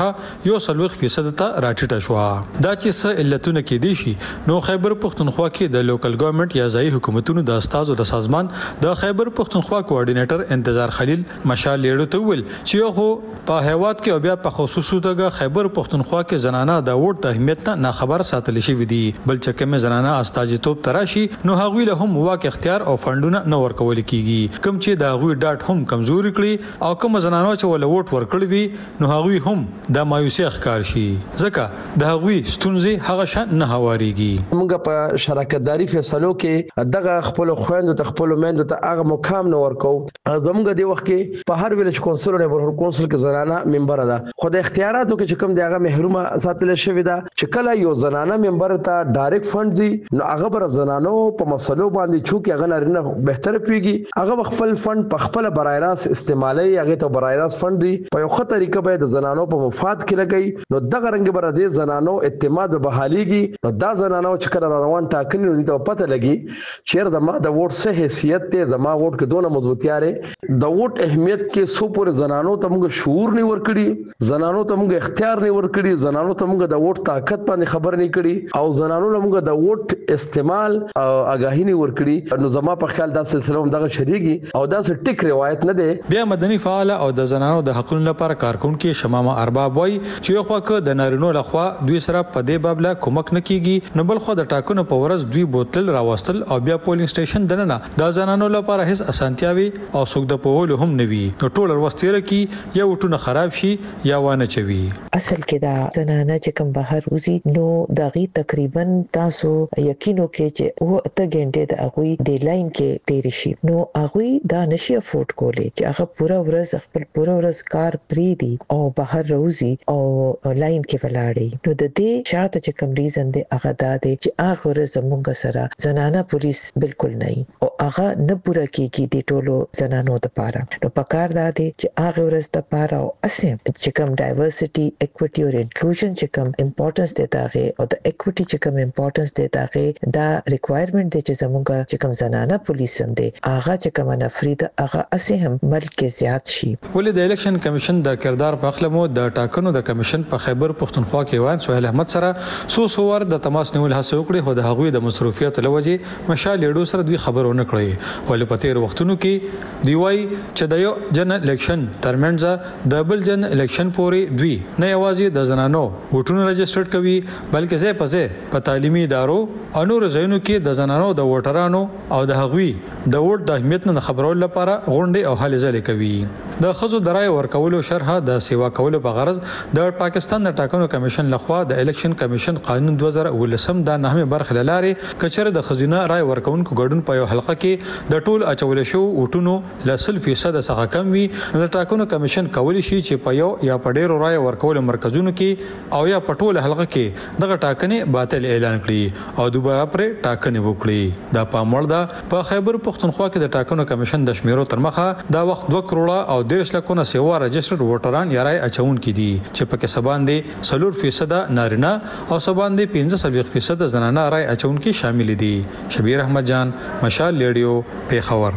40% ته راټیټه شو. دا چې څه علتونه کې دي شي نو خیبر پختونخوا کې د لوکل ګورنمنت یا ځایي حکومتونو د استازو د سازمان د خیبر پختونخوا کوارډینیټر انتظار خلیل مشال لیړو ته ویل چې یو په هیواد کې او بیا په خصوصي توګه خیبر پختونخوا کې زنانه د ووټ د اهمیت نه خبر ساتل شي ودي بل چې کوم زنانه استازیتوب تراشي نو هغوی له هم واک اختیار او فندونه نه ورکول کیږي کوم چې د هغوی ډاټ هم کمزوري کړي او کوم زنانو چې ول ووټ ورکړي وي نو هغوی هم د مایوسي ښکار شي ځکه د هغوی ستونزې هغه شان نه هواريږي. موږ په شراکتداري فیصلو کې دغه خپل خويندو ته خپل میندو ته هغه مقام نه ورکو. زموږ د وخت کې په هر ویلج کونسل او نبرهور کونسل کې زنانه ممبر ده خو د اختیاراتو کې چې کوم دی هغه محرومه ساتل شوی ده چې کله یو زنانه ممبر ته ډایرکټ فند دی نو هغه بر زنانو په مسلو باندې چوکي هغه لرنه بهتر پیږي هغه خپل فند په خپل برای راست استعمالي هغه ته برای راست فند دی په یو ښه طریقه به د زنانو په مفاد کې لګي نو دغه رنګ بر د زنانو اعتماد بحاليږي نو دا زنانو چې کله روان ټاکنې دي ته پته لګي چې زما د ووټ څه حیثیت ته زما ووټ کې دونه مضبوطیاره د ووټ اهمیت کې سو پر زنانو ته موږ شعور نه ورکړي زنانو ته موږ اختیار نه ورکړي زنانو ته موږ د ووټ طاقت باندې خبر نه کړي او زنانو له موږ د ووټ استعمال او آگاهی نه ورکړي نو زما په خیال دا سلسله هم دغه شریږي او دا څه ټیک روایت نه ده. بیا مدني فعال او د زنانو د حقوقو لپاره کارکونکو شمامه ارباب وای چې یو خو د نارینو لخوا دوی سره په دې باب لا کومک نه کیږي نو بل خو د ټاکنو په ورځ دوی بوتل راوستل او بیا پولینګ سټیشن دننه د زنانو لپاره هیڅ اسانتیاوي او څوک د پوهول هم نوي نو ټول وروستیره کی یا وټونه خراب شي یا وانه چوي. اصل کې دا زنانه چې کوم بهر وزي نو داغي تقریبا تاسو یقینو کې چې و ته ګنټه د اغوي د لاین کې تیر شي نو اغوي دا نشي افورد کولی چې هغه پورا ورځ خپل پورا ورځ کار پری دي او بهر روزي او لاین کې ولاړی نو د دې شاته چې کوم ریزن دی هغه دا دی چې هغه ورځ موږ سره زنانه پولیس بالکل نه او هغه نه پورا کیږي د ټولو زنانو لپاره نو پکار دا دی چې هغه ورځ لپاره او اسیم چې کوم ډایورسټي اکوټي او انکلوژن چې کوم امپورټنس دی داغه او د اکوټي چې کوم امپورټنس دی داغه دا ریکوایرمنت دی چې زموږ چې کوم زنانه پولیس هم دی هغه چې کوم نفرید هغه اسیم ملک کې زیات شي. ولې د الیکشن کمیشن د کردار په خلمو د ټاکنو د کمیشن په خیبر پختونخوا کې وان سهیل احمد سره سوور د تماس نیول هڅه وکړي خو د هغوی د مصروفیت لوجه مشال لیډو سره دوی خبرونه کړې ولې په تیر وختونو کې دی وای چې د یو جن الیکشن ترمنځ د بل جن الیکشن پورې دوی نه یوازې د زنانو ووټونه رجسټر کوي بلکې ځای په ځای په تعلیمي ادارو او نور ځایونو کې د زنانو د ووټرانو او د هغوی د ووټ د اهمیت نه خبرول لپاره غونډې او هلې ځلې کوي. د خزو د رای ورکولو شرح د سیوا کولو په غرض د پاکستان د ټاکنو کمیشن لخوا د الیکشن کمیشن قانون 2019 د نهمه برخه لارې کچره د خزینه رای ورکونکو ګډون په یو حلقه کې د ټول اچول شو وټونو لسل فیصد څخه کم وي د ټاکنو کمیشن کولی شي چې په یو یا په ډیرو رای ورکولو مرکزونو کې او یا په ټول حلقه کې دغه ټاکنې باطل اعلان کړي او دوباره پر ټاکنې وکړي. دا پاموړ ده په خیبر پختونخوا کې د ټاکنو کمیشن د شمیرو تر مخه دا وخت 2 کروڑه او 13 لکونه سیوا رجسټرډ ووټران یا رای اچون کې دي چې پکې سباندې 4% نارینه او سباندې 15% زنانه رای اچون کې شامل دي. شبیر احمد جان مشال لیډیو پیښور.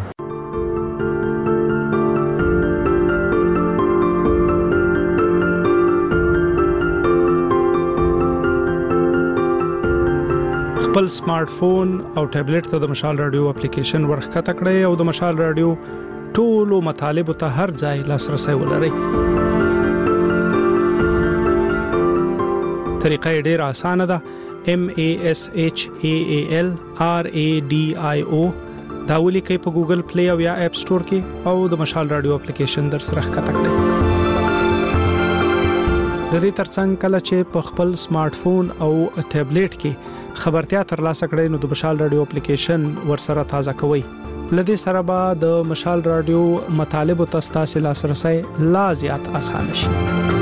خپل سمارټ فون او ټابلیټ ته د مشال رادیو اپلیکیشن ورخته کړئ او د مشال رادیو ټولو مطالب ته هر ځای لاسرسي ولرئ. طریقه ډېره اسانه ده. MASHAAL RADIO دا ولیکئ په ګوګل پلی او یا اپ سٹور کې او د مشال رادیو اپلیکیشن در سره ښکته کړئ. د دې ترڅنګ کله چې په خپل سمارټ فون او ټابلیټ کې خبرتیا ترلاسه کړئ نو د مشال رادیو اپلیکیشن ورسره تازه کوئ لدې سره به د مشال رادیو مطالب او تاسو لاسرسي لا زیات اسانه شي.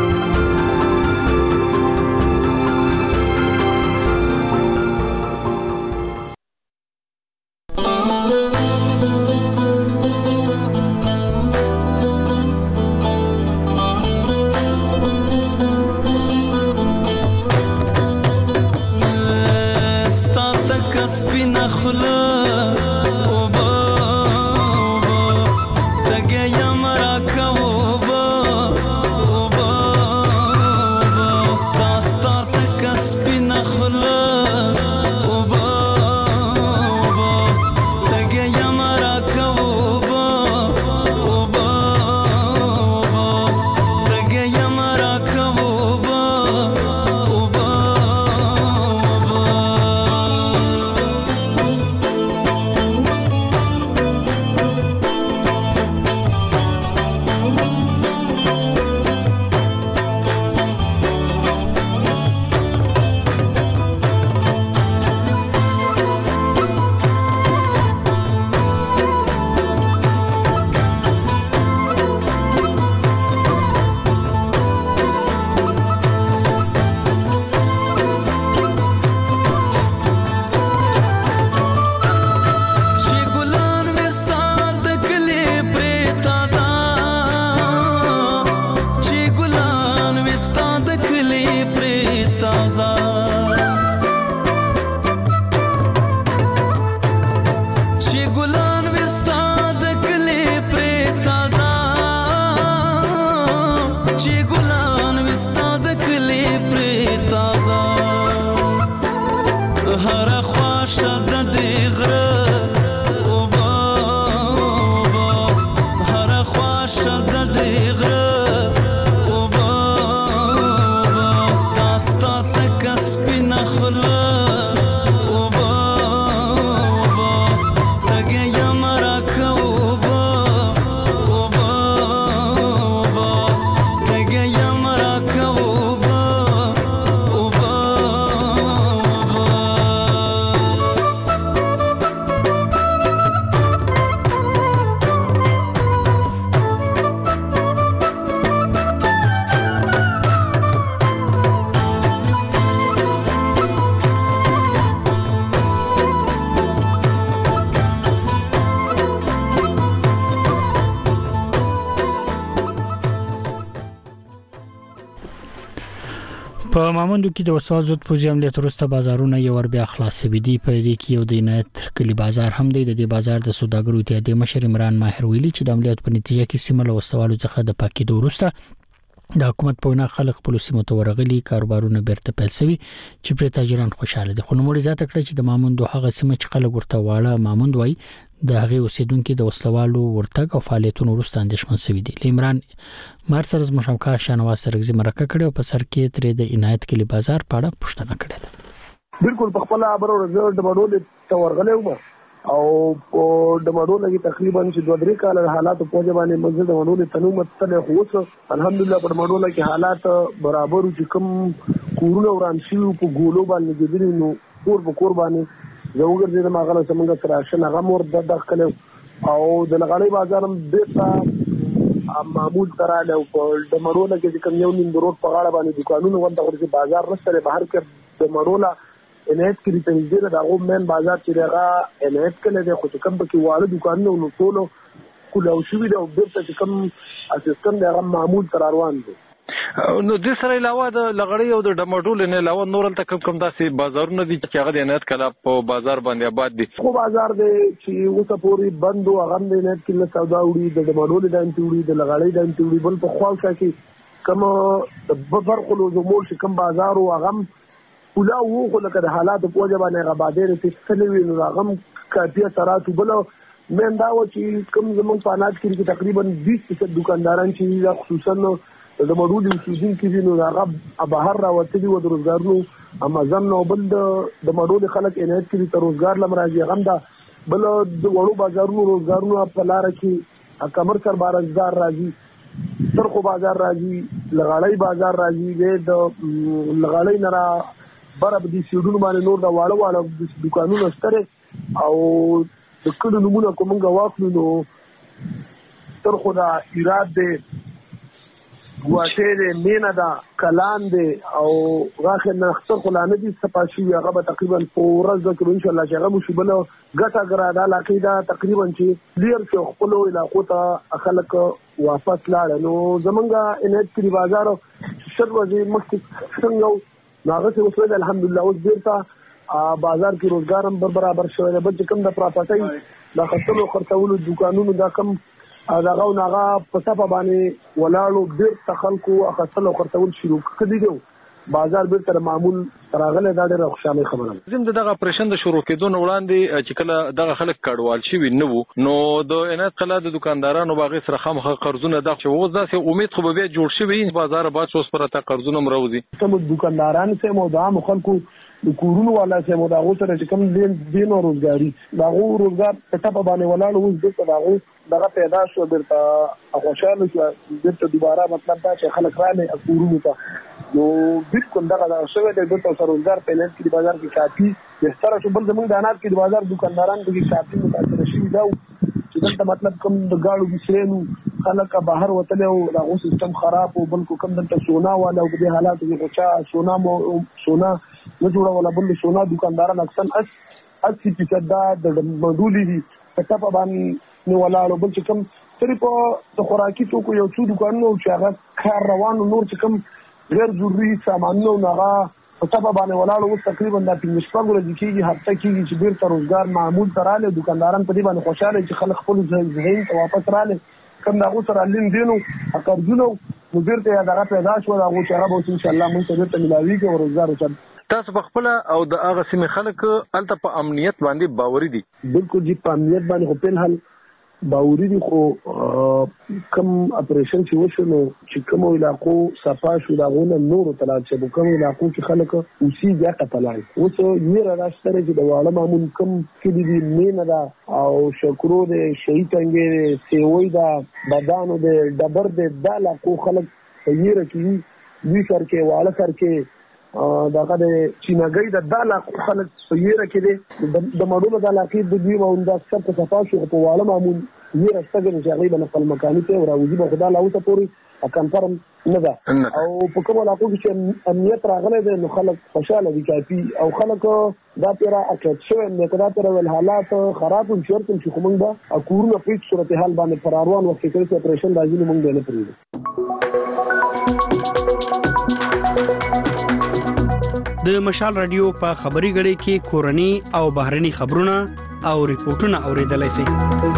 په ماموندو کې د وسوال زود پوزي عملیات وروسته بازارونه یو ور بیا خلاص شوي دي. په دې کې یو د عنایت کلی بازار هم دی. د دې بازار د سوداګرو اتحادیې مشر عمران ماهر ویلي چې د عملیات په نتیجه کې سیمه له وسوالو څخه د پاکیدو وروسته د حکومت په وینا خلک خپل سیمو ته ورغلي، کاروبارونه بیرته پیل شوي چې پر تاجران خوشاله دي. خو نوموړي ذات کړ چې د ماموندو هغه سیمه چې خلک ورته واړه ماموند وای د هغه اوسیدونکو د وسلوالو ورتګ او فعالیتونو وروسته اندېښمن شوي دي. عمران ماهر سره زموږ همکار شانواز سرګزي مرکه کړي او په سر کې ترې د عنایت کلی بازار په اړه پوښتنه کړې. بالکل په خپل خبرو رزلټ د ماډول تورغلې او د ماډول کې تقریبا چې 2-3 کال حالات په ځبانه مزه د ماډول تنومت تل خو الحمدلله په ماډول کې حالات برابر چې کوم کورونه وران شي په ګولو باندې دګري نو کور په کور باندې زوګر دې ما غلا څنګه تراشه هغه مور د داخله او د لغړی بازار هم ډېر معمول تراله او د ماډول کې کوم یو نیم روډ په غاړه باندې دکانونه ونده ورته بازار نشته بهر کې د ماډول انایت کې د تنظیم د هغه مین بازار چې هغه انایت کې د خو کوم کې واړه دکانونه نو ټولو کولو شوی د بیرته چې کوم اسسټنټ هغه معمول تر روان دي. نو د سره علاوه د لغړی او د ډماټول نه علاوه نور ته کوم داسې بازارونه دي چې هغه د انایت کله په بازار باندې آباد دي. خو بازار دی چې اوسه پوری بند او هغه د انایت کې له سودا وړي د ډماټول د انټوړي د لغړی د انټوړي بل په خواصه کې کوم د فرق له زمول چې کوم بازار او هغه ولا وو لکه د حالات په وجه باندې غبادر چې سلوي نو هغه کافي سراتو بل من دا و چې کوم زمون په اناج کې تقریبا 20% دکانداران چې خصوصا د مړو دي چې کې نو هغه بهر راوتلي و د روزګارونو امازون نو بل د مړو خلک انایت کې د روزګار لمراځي غم دا بل د وړو بازارونو روزګارونو په لار کې کمر سر بازار راځي، سرخو بازار راځي، لغړی بازار راځي، د لغړی نه برابر دي سیډونو باندې نور د واړه دکانونو ستره او د کډو نمونه کومه واخلو نو تر خو دا ایراد دی واټه مینا دا کلان دی او راخه نختر خلانه دي سپاشي هغه به تقریبا پورز ذکر ان شاء الله چې هغه مشبل غټه ګرادا لاقیدا تقریبا چې لیر چې خپل علاقو ته خلک واپس لاړ نو زمونږه انټ کې بازار شر وځي مخکې څنګه ناغه څه وسوي الحمدلله اوس بیرته بازار کې روزګار هم برابر شوی دی بل کوم د پراپرټي د خپل خرڅولو دکانونو دا کم داغه ناغه پټه په باندې ولاړو ډیر تخلکو اخصل او خرڅول شروع کړي دي بازار بیرته معمول راغله دا ډیره خوشاله خبره ده زم دغه اپریشن د شروع کېدو وړاندې چې کله دغه خلک کډوال شي نو نو د انات کله د دکاندارانو باغې سره خامخ قرضونه د چې وځه سه امید خو به جوړ شي وي بازار بعد اوس پر ته قرضونه مروزي کوم دکانداران سه مودا خلکو د کورونو والا سه مودا غو سره چې کوم دین او روزګاری دا غو روزګار پټه په باندې ولاړ اوس د دغه دغه پیدا شو بیرته خوشاله شو بیرته دوباره مطلب دا چې خلک راځي کورونو ته نو بالکل دغه شوی د بیرته روزګار په لټ کې بازار کې کافي بهتره شو بل زموږ د انات کې د بازار دکانداران کې کافي متاثر شي دا چې دلته مطلب کوم د گاړو بسرینو خلک بهر وتل او دا سیستم خراب او بل کوم دلته سونا والا او په حالات کې غوچا سونا نه جوړه ولا بل سونا دکانداران اکثر 80% دا د مدولي دي په باندې نو ولاړو بل چې کوم صرف د خوراکي توکو یو څو دکانونو چې هغه کار روانو نور چې کوم غیر ضروري سامانونه هغه په تابع باندې ولاړو تقریبا د 15 ورځې کېږي هفته کېږي چې بیرته روزګار معمول تراله دکانداران په دې باندې خوشاله چې خلک خپل ذهن ته واپس رااله کوم دا سره لین دینو اقرضونو نو بیرته دا پیدا شو دا چې هغه ان شاء الله موږ ته بیرته ملاوي کې او روزګار وکړي تاسو په خپل او د هغه سیمه خلک الته په امنیت باندې باوري دي بالکل جی په امنیت باندې خو په حل باوري دي خو کم اپریشن چې وشو نو چې کوم علاقو صفا شو دا غونه نور طلعت چې کوم علاقو چې خلک اوسې بیا قتلای اوس یې راځره چې د واړه معمول کم کې دي مینه دا او شکرو د شهید انګې سیوي دا بدانو د دبر د داله کو خلک یې راکې وی سر کې واړه سر کې داغه د چینګۍ د داله خلک یې راکې د مړونو د علاقې د دی او د اکثر په صفا شو په واړه معمول یې راستګل چې هغه بل خپل مکاني ته راوځي په خدای له اوسه پوری کنفرم نه ده او په کوم علاقو کې امنیت راغلی دی نو خلک خوشاله دي کافي او خلک دا پیرا اکټ شو نو کدا پر ول حالات خراب او شرط چې کوم دا کورونه په صورتحال باندې فراروان وخت کې اپریشن راځي موږ نه پریږدو د مشال رادیو په خبري غړي کې کورني او بهرني خبرونه او ریپورتونه اوریدلای شئ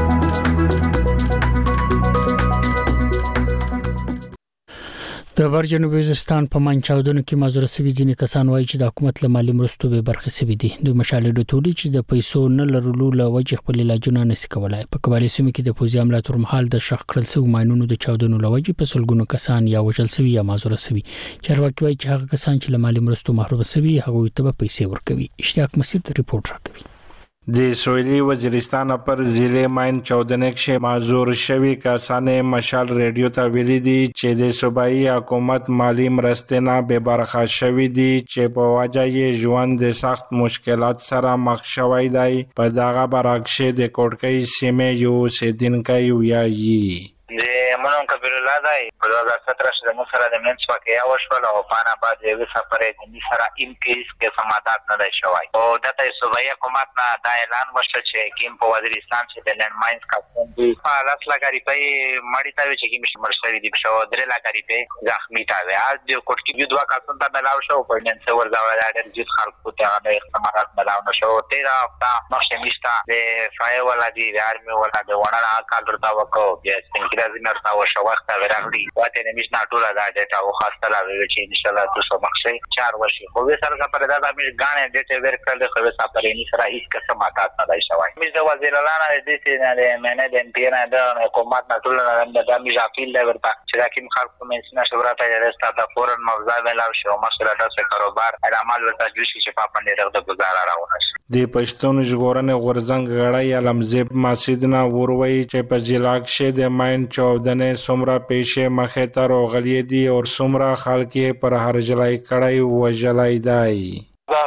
د ورجن وزستان په منچاودونو کې مازور سوي ځینې کسان وایي چې د حکومت له مالی مرستو به برخه سوي دي د مشال د ټولي چې د پیسو نه لرلو له وجه خپل علاجونه نس کولای په کبالي سیمه کې د پوزي عملیات ورمحال د شخ کړل سو ماينونو د چاودنو له وجه په سلګونو کسان یا وجل سوي یا مازور سوي چارواکي وایي چې هغه کسان چې له مالی مرستو محروم سوي هغه ته پیسې ورکوي اشتیاق مسجد ریپورت راکوي د سویلی وزیرستان پر ضلع ماین 14 کې معذور شوی کسانه مشال ریډیو ته ویلي دي چې د صوبایي حکومت مالی مرستې نه به برخه شوی دي چې په وجه یې ژوند د سخت مشکلات سره مخ شوی دی په دغه برعکس د کوټکۍ سیمه یو سیدنکای ویایي منم کبیر الله دای په 2017 کې د سره د منځ پکې یا وشول او پانا بعد یو سفرې د سره ان کیس کې سمادات نه دی شوی او دته صوبایي حکومت نه دا اعلان وشو چې کیم په وزیرستان کې د لند ماینز کاپون دی خلاص لګاری په مړی تا چې کیم مرشوي دی شو درې لګاری په زخمی تا وی از د کوټکی یو دوا کاپون ته ملاو شو په نن څور دا ډېر جز خلکو ته د استعمالات ملاو نشو 13 هفته مخکې میشتا د فای ولا دی د ارمي ولا د ونه کال ورته وکاو بیا څنګه نرسا او شو وخت غراغلی واته نمیش نه ټوله دا ډیټا او خاصه لا وی چې ان شاء الله تاسو مخکې 4 ورشي خو به سره پر دا د غانې ډیټا ورکړل خو به سره یې سره هیڅ قسم ماکات نه دی شوی مې د وزیر اعلان د دې نه منه د ام پی نه د حکومت نه ټوله د میجا فیل ورته چې دا کوم خلک کومې نه شورات یې رستا د فورن موضوع ویلاو شو مسله د کاروبار عمل ورته جوشي چې په باندې رغده گزاره راوړل د پښتون ژغورنې غورزنګ غړی علمزیب مسجدنا وروي چې په ضلع کې د ماین 14 سمرا پیشه مخه ته راغلي دي او سمرا خلک پر هر جلای کړای و جلای دی دا چې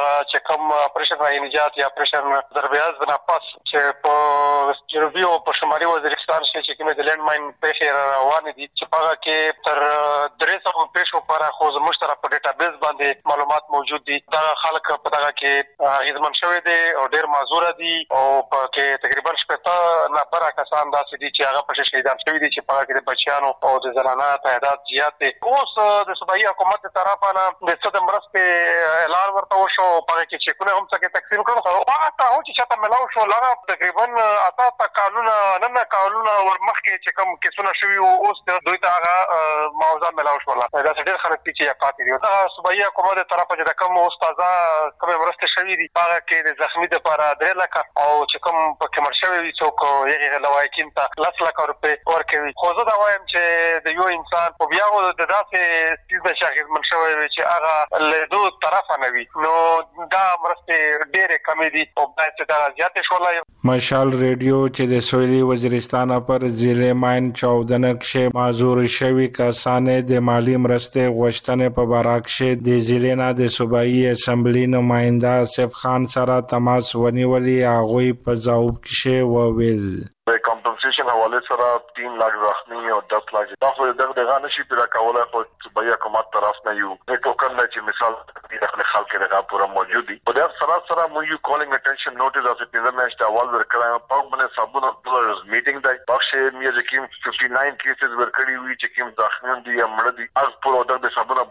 کوم اپریشن راهي نجات یا اپریشن ضربیاز نه پس چې په جنوبي او په شمالي وزیرستان کې کومه د لینډ ماین پیښې روانې دي چې په هغه کې تر 300 پیښو لپاره خو زموږ سره په ډیټابیس باندې معلومات موجود دي. دا خلک په دغه کې هیڅمن شوی دي او ډیر معذور دي او په کې تقریبا 70 نفر کسان داسې دي چې هغه په شهیدان شوی دي چې په هغه کې د بچیانو او د زنانه تعداد زیات دي. اوس د صوبایي حکومت طرفه نه د څه د مرستې اعلان ورته وشو په هغه کې چې کومه هم څه تقسیم کړو هغه ته هو چې چاته ملاو شو لغه تقریبا اته قانون نه قانون ورمخکې چې کوم کیسونه شوی او اوس دوی ته هغه موضوع ملاو شو. دا ډېر خلک چې یا قاتل دي. دا صوبایي حکومت طرفه چې کوم استاده کوم مرستې شوی دي هغه کې د زخمی لپاره 3 لک او چې کوم په کمر شوی وي څوک یې لوایکین ته 10 لک روپۍ ورکوي. خو زه دا وایم چې د یو انسان په بیا د داسې چیز شاهد من شوی وي چې هغه له دوه طرفه نه وي نو دا مرستې ډېرې کمې دي او باید چې دا زیاتې شولای. مشال ریډیو چې د سویلي وزیرستان پر ضلع ماین 14 کې معذور شوی کسان د مالی مرستې غوښتنې په باره کې د ضلع نه د صوبایي اسمبلی نماینده آصف خان سره تماس ونیولې. هغوی په ځواب کې وویل د کمپنسیشن حواله سره 3 लाख زخمی او 10 लाख دا خو دغه نشي پیدا کولای خو صوبایي حکومت طرف نه یو د ټوکن نه چې مثال د خلک دغه پوره موجود دي. په دغه سره مو یو کالینګ اټینشن نوټیس از په میاشت اول ورکړم په باندې صابونه ډالرز میټینګ دی بخښه مې چې کوم 59 کیسز ورکړي وي چې کوم زخمیان دي یا مړ دي از پوره دغه صابونه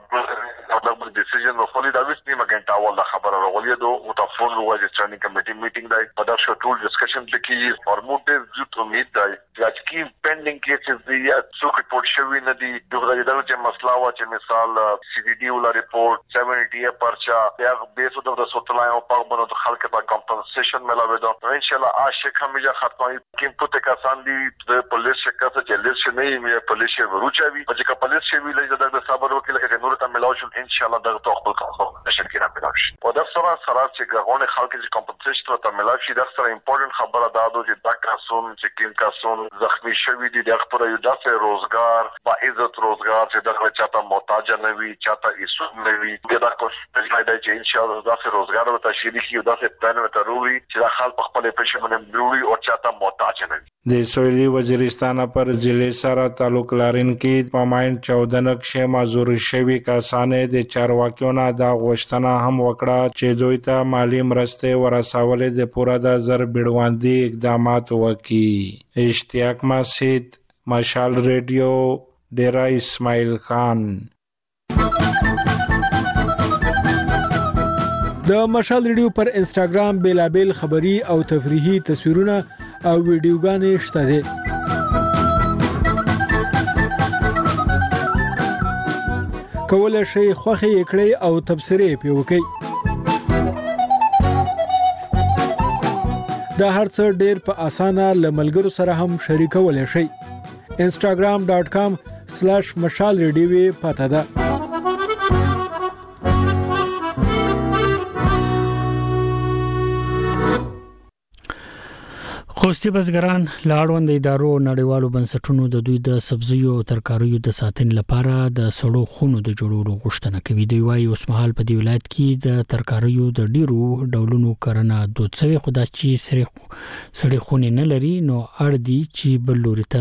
دغه ډیسیژن نو خولي دا وسنی مګنټ اول خبره راغلی دو او تاسو نو وایي چې کمیټي میټینګ دی په دا شو ټول ډسکشن کې فارموټیز امید دی چې کی پینډینګ کیسز دی یا څوک ریپورت شوی نه دی دغه چې مسله وا چې مثال سی ډي ډي ولا ریپورت 70 پرچا یا بیسو د سوتلایم په باندې خلک ته کمپنسیشن ملاوي دا ان شاء الله عاشق همیشه ختمي کوم پته کسان دي د پولیس شکایت چې لیست نه یې پولیس ورچوي چې پولیس شي ویل د صبر وکیل کې نور ته ملاو شو ان شاء الله دغه خپل کار نشم کړه ملاو شي په دغه سره چې غوونه خلک چې کمپنسیشن ته ملاو شي دا سره امپورټنت خبره ده چې دا کسان چې کوم کسان زخمی شوی دي د خپل یو داسې روزګار با عزت روزګار چې دغه چاته محتاج نه وي چاته ایسو نه وي دا کوشش دی چې ان شاء الله داسې روزګار او تشریح کی داسې پلان وتروي چې د خلک خپل پیسې باندې وروړي او چاته محتاج نه وي. د سویلي وزیرستان پر ضلع سره تعلق لرونکي په ماین 14 کې معذور شوی کسان د چارواکیو نه دا غوښتنه هم وکړه چې دوی ته مالی مرستې ورسولې د پوره د زر بیړواندي اقدامات وکړي. اشتیاق مسجد مشال ریډیو ډیرا اسماعیل خان. د مشال ریډیو پر انسټاګرام بیلابل خبری او تفریحي تصویرونه او ویډیوګانې شته دي. کولای شئ خوښه یې کړئ او تبصرې پې وکړئ. دا هر څه ډېر په اسانه له ملګرو سره هم شریکولی شئ. instagram.com/mashalradio پته ده. خوستي بزګران لاړوند ادارو نړیوالو بنسټونو د دوی د سبزیو او ترکاریو د ساتنې لپاره د سړو خونو د جوړولو غوښتنه کوي. دوی وايي اوس مهال په دې ولایت کې د ترکاریو د ډیرو ډولونو کرنه دود شوی خو دا چې سړې خونې نه لري نو اړ دي چې بل لوري ته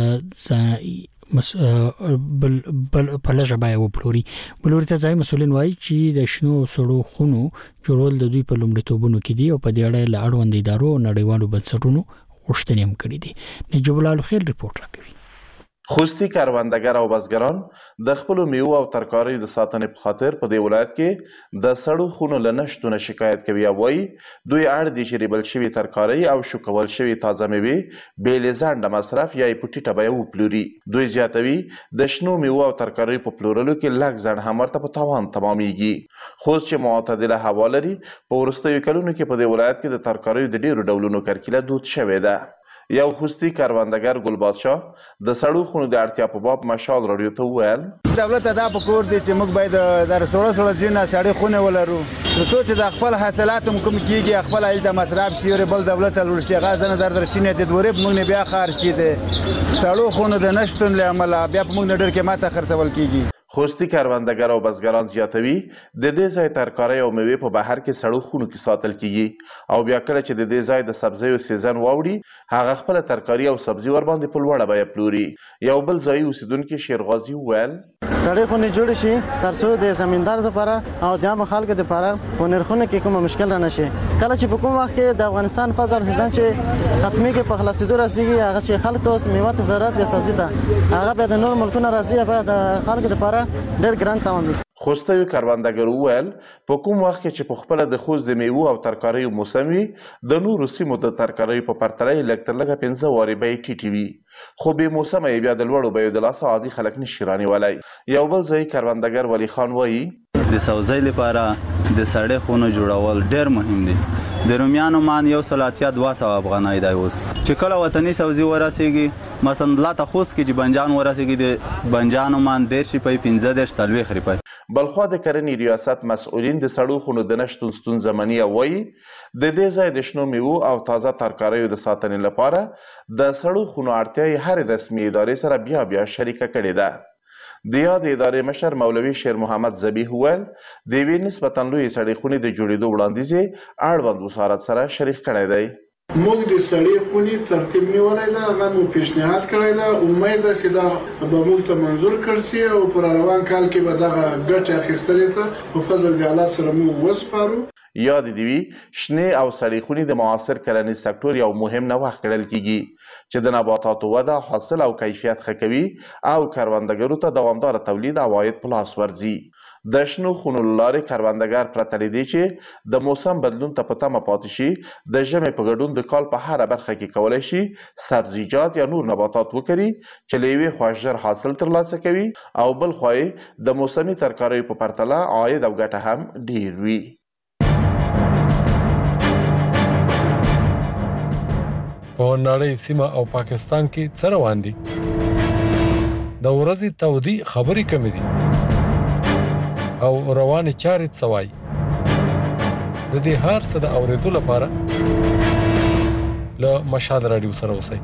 بل په لږه بیا وپلوري. بلوري ته ځای مسولین وایي چې د شنو سړو خونو جوړول د دوی په لومړیتوبونو کې دي او په دې اړه له اړوند ادارو نړیوالو بنسټونو غوښتنې هم کړې دي. نجیب الله الخير ریپورت راکوي. خوستي کاروندګر او بزګران د خپل میوه او ترکاریو د ساتنې په خاطر په دې ولایت کې د سړو خونو له نشټونه شکایت کوي او وایي دوی اړ دي چې ریبل شوي ترکاري او شوکول شوي تازه میوې بې له ځنډه مصرف یا یې په ټیټه بیه وپلوري. دوی زیاتوي د شنو میوه او ترکاریو په پلورلو کې لږ ځنډ هم ورته په تاوان تمامیږي. خوست چې معتدله هوا لري په وروستیو کلونو کې په دې ولایت کې د ترکاریو د ډیرو ډولونو کرکیله دود شوې ده. یو خوستي کاروندګر ګل بادشاه د سړو خونو د اړتیا په باب مشال راډیو ته وویل دولت دا په کور دی چې موږ باید د سړو ځینې سړې خونې ولرو ترڅو چې د خپل حاصلات هم کوم کېږي خپل د مصرف شي بل دولت لور شي غازنه در شینې د دورې موږ نه بیا خار شي د سړو خونو د نشټون له عمله بیا موږ نه ډېر قیمته خرڅول کېږي. خوستي کروندګر او بزګران زیاتوي د دې ځای ترکارۍ او میوې په بهر کې سړو خونو کې ساتل کیږي او بیا کله چې د دې ځای د سبزیو سیزن واوړي هغه خپل ترکاري او سبزي ور باندې په لوړه بیه پلوري. یو بل ځای اوسیدونکي شیرغازي وویل سړې خونې جوړې شي تر څو د زمیندار لپاره او د عام خلکو لپاره په نرخونو کې کوم مشکل را نشي. کله چې په کوم وخت کې د افغانستان فصل سیزن چې ختمي کې په خلاصېدو رسیږي هغه چې خلک ته میوه ته ضرورت یا سبزي ته هغه به د نور ملکونو راځي به د خلکو لپاره ډېر ګران تمام دي. خوستوي کروندګر وویل په کوم وخت کې چې په خپله د خوست د میوو او ترکاریو موسم وي د نورو سیمو د ترکاریو په پرتله یې لږ تر لږه 15 وارې بیې ټیټې وي خو بې موسمه یې بیا د لوړو بیو د لاسه عادي خلک نشي رانیولی. یو بل ځایي کروندګر ولی خان وایي د سبزۍ لپاره د سړې خونو جوړول ډېر مهم دي. د رومیانو مان 182 افغانۍ دی اوس چې کله وطني سبزي ورسیږي مثلا لا ته خوست کې چې بنجان ورسیږي د بنجانو مان 10 روپۍ 15 روپۍ. بلخوا د کرنې ریاست مسؤلین د سړو خونو د نشتون ستونزه مني او وایي د دې ځای د شنو میوو او تازه ترکاریو د ساتنې لپاره د سړو خونو اړتیا یې هرې رسمي ادارې سره بیا شریکه کړې ده. د یاد ادارې مشر مولوي شیر محمد ذبیح وویل د یوې نسبتا لویې سړې خونې د جوړېدو وړاندیز یې اړوند وزارت سره شریک کړی دی. موږ د سړې خونې ترتیب نیولی ده هغه مو پیشنهاد کړی ده. امید ده چې دا به موږ ته منظور کړ شي او پر روان کال کې به دغه ګټې اخیستلې ته په فضل د الله سره موږ وسپارو. یاد دې وي شنې او سړې خونې د معاصر کرنیز سکتور یو مهم نوښت ګڼل کیږي چې د نباتاتو وده حاصل او کیفیت ښه کوي او کروندګرو ته دوامداره تولید او عاید په لاس ورځي. د شنو خونو له لارې کروندګر پرته له دې چې د موسم بدلون ته په تمه پاتې شي د ژمي په ګډون د کال په هره برخه کې کولی شي سبزیجات یا نور نباتات وکري چې له یوې خوا ژر حاصل ترلاسه کوي او بل خوا یې د موسمي ترکاریو په پرتله عاید او ګټه هم ډیر وي. په نړۍ سیمه او پاکستان کې څه روان دي؟ د ورځې تودې خبرې کمې دي او روانې چارې څه وایي؟ د دې هر څه د اورېدو لپاره له مشال راډیو سره اوسئ.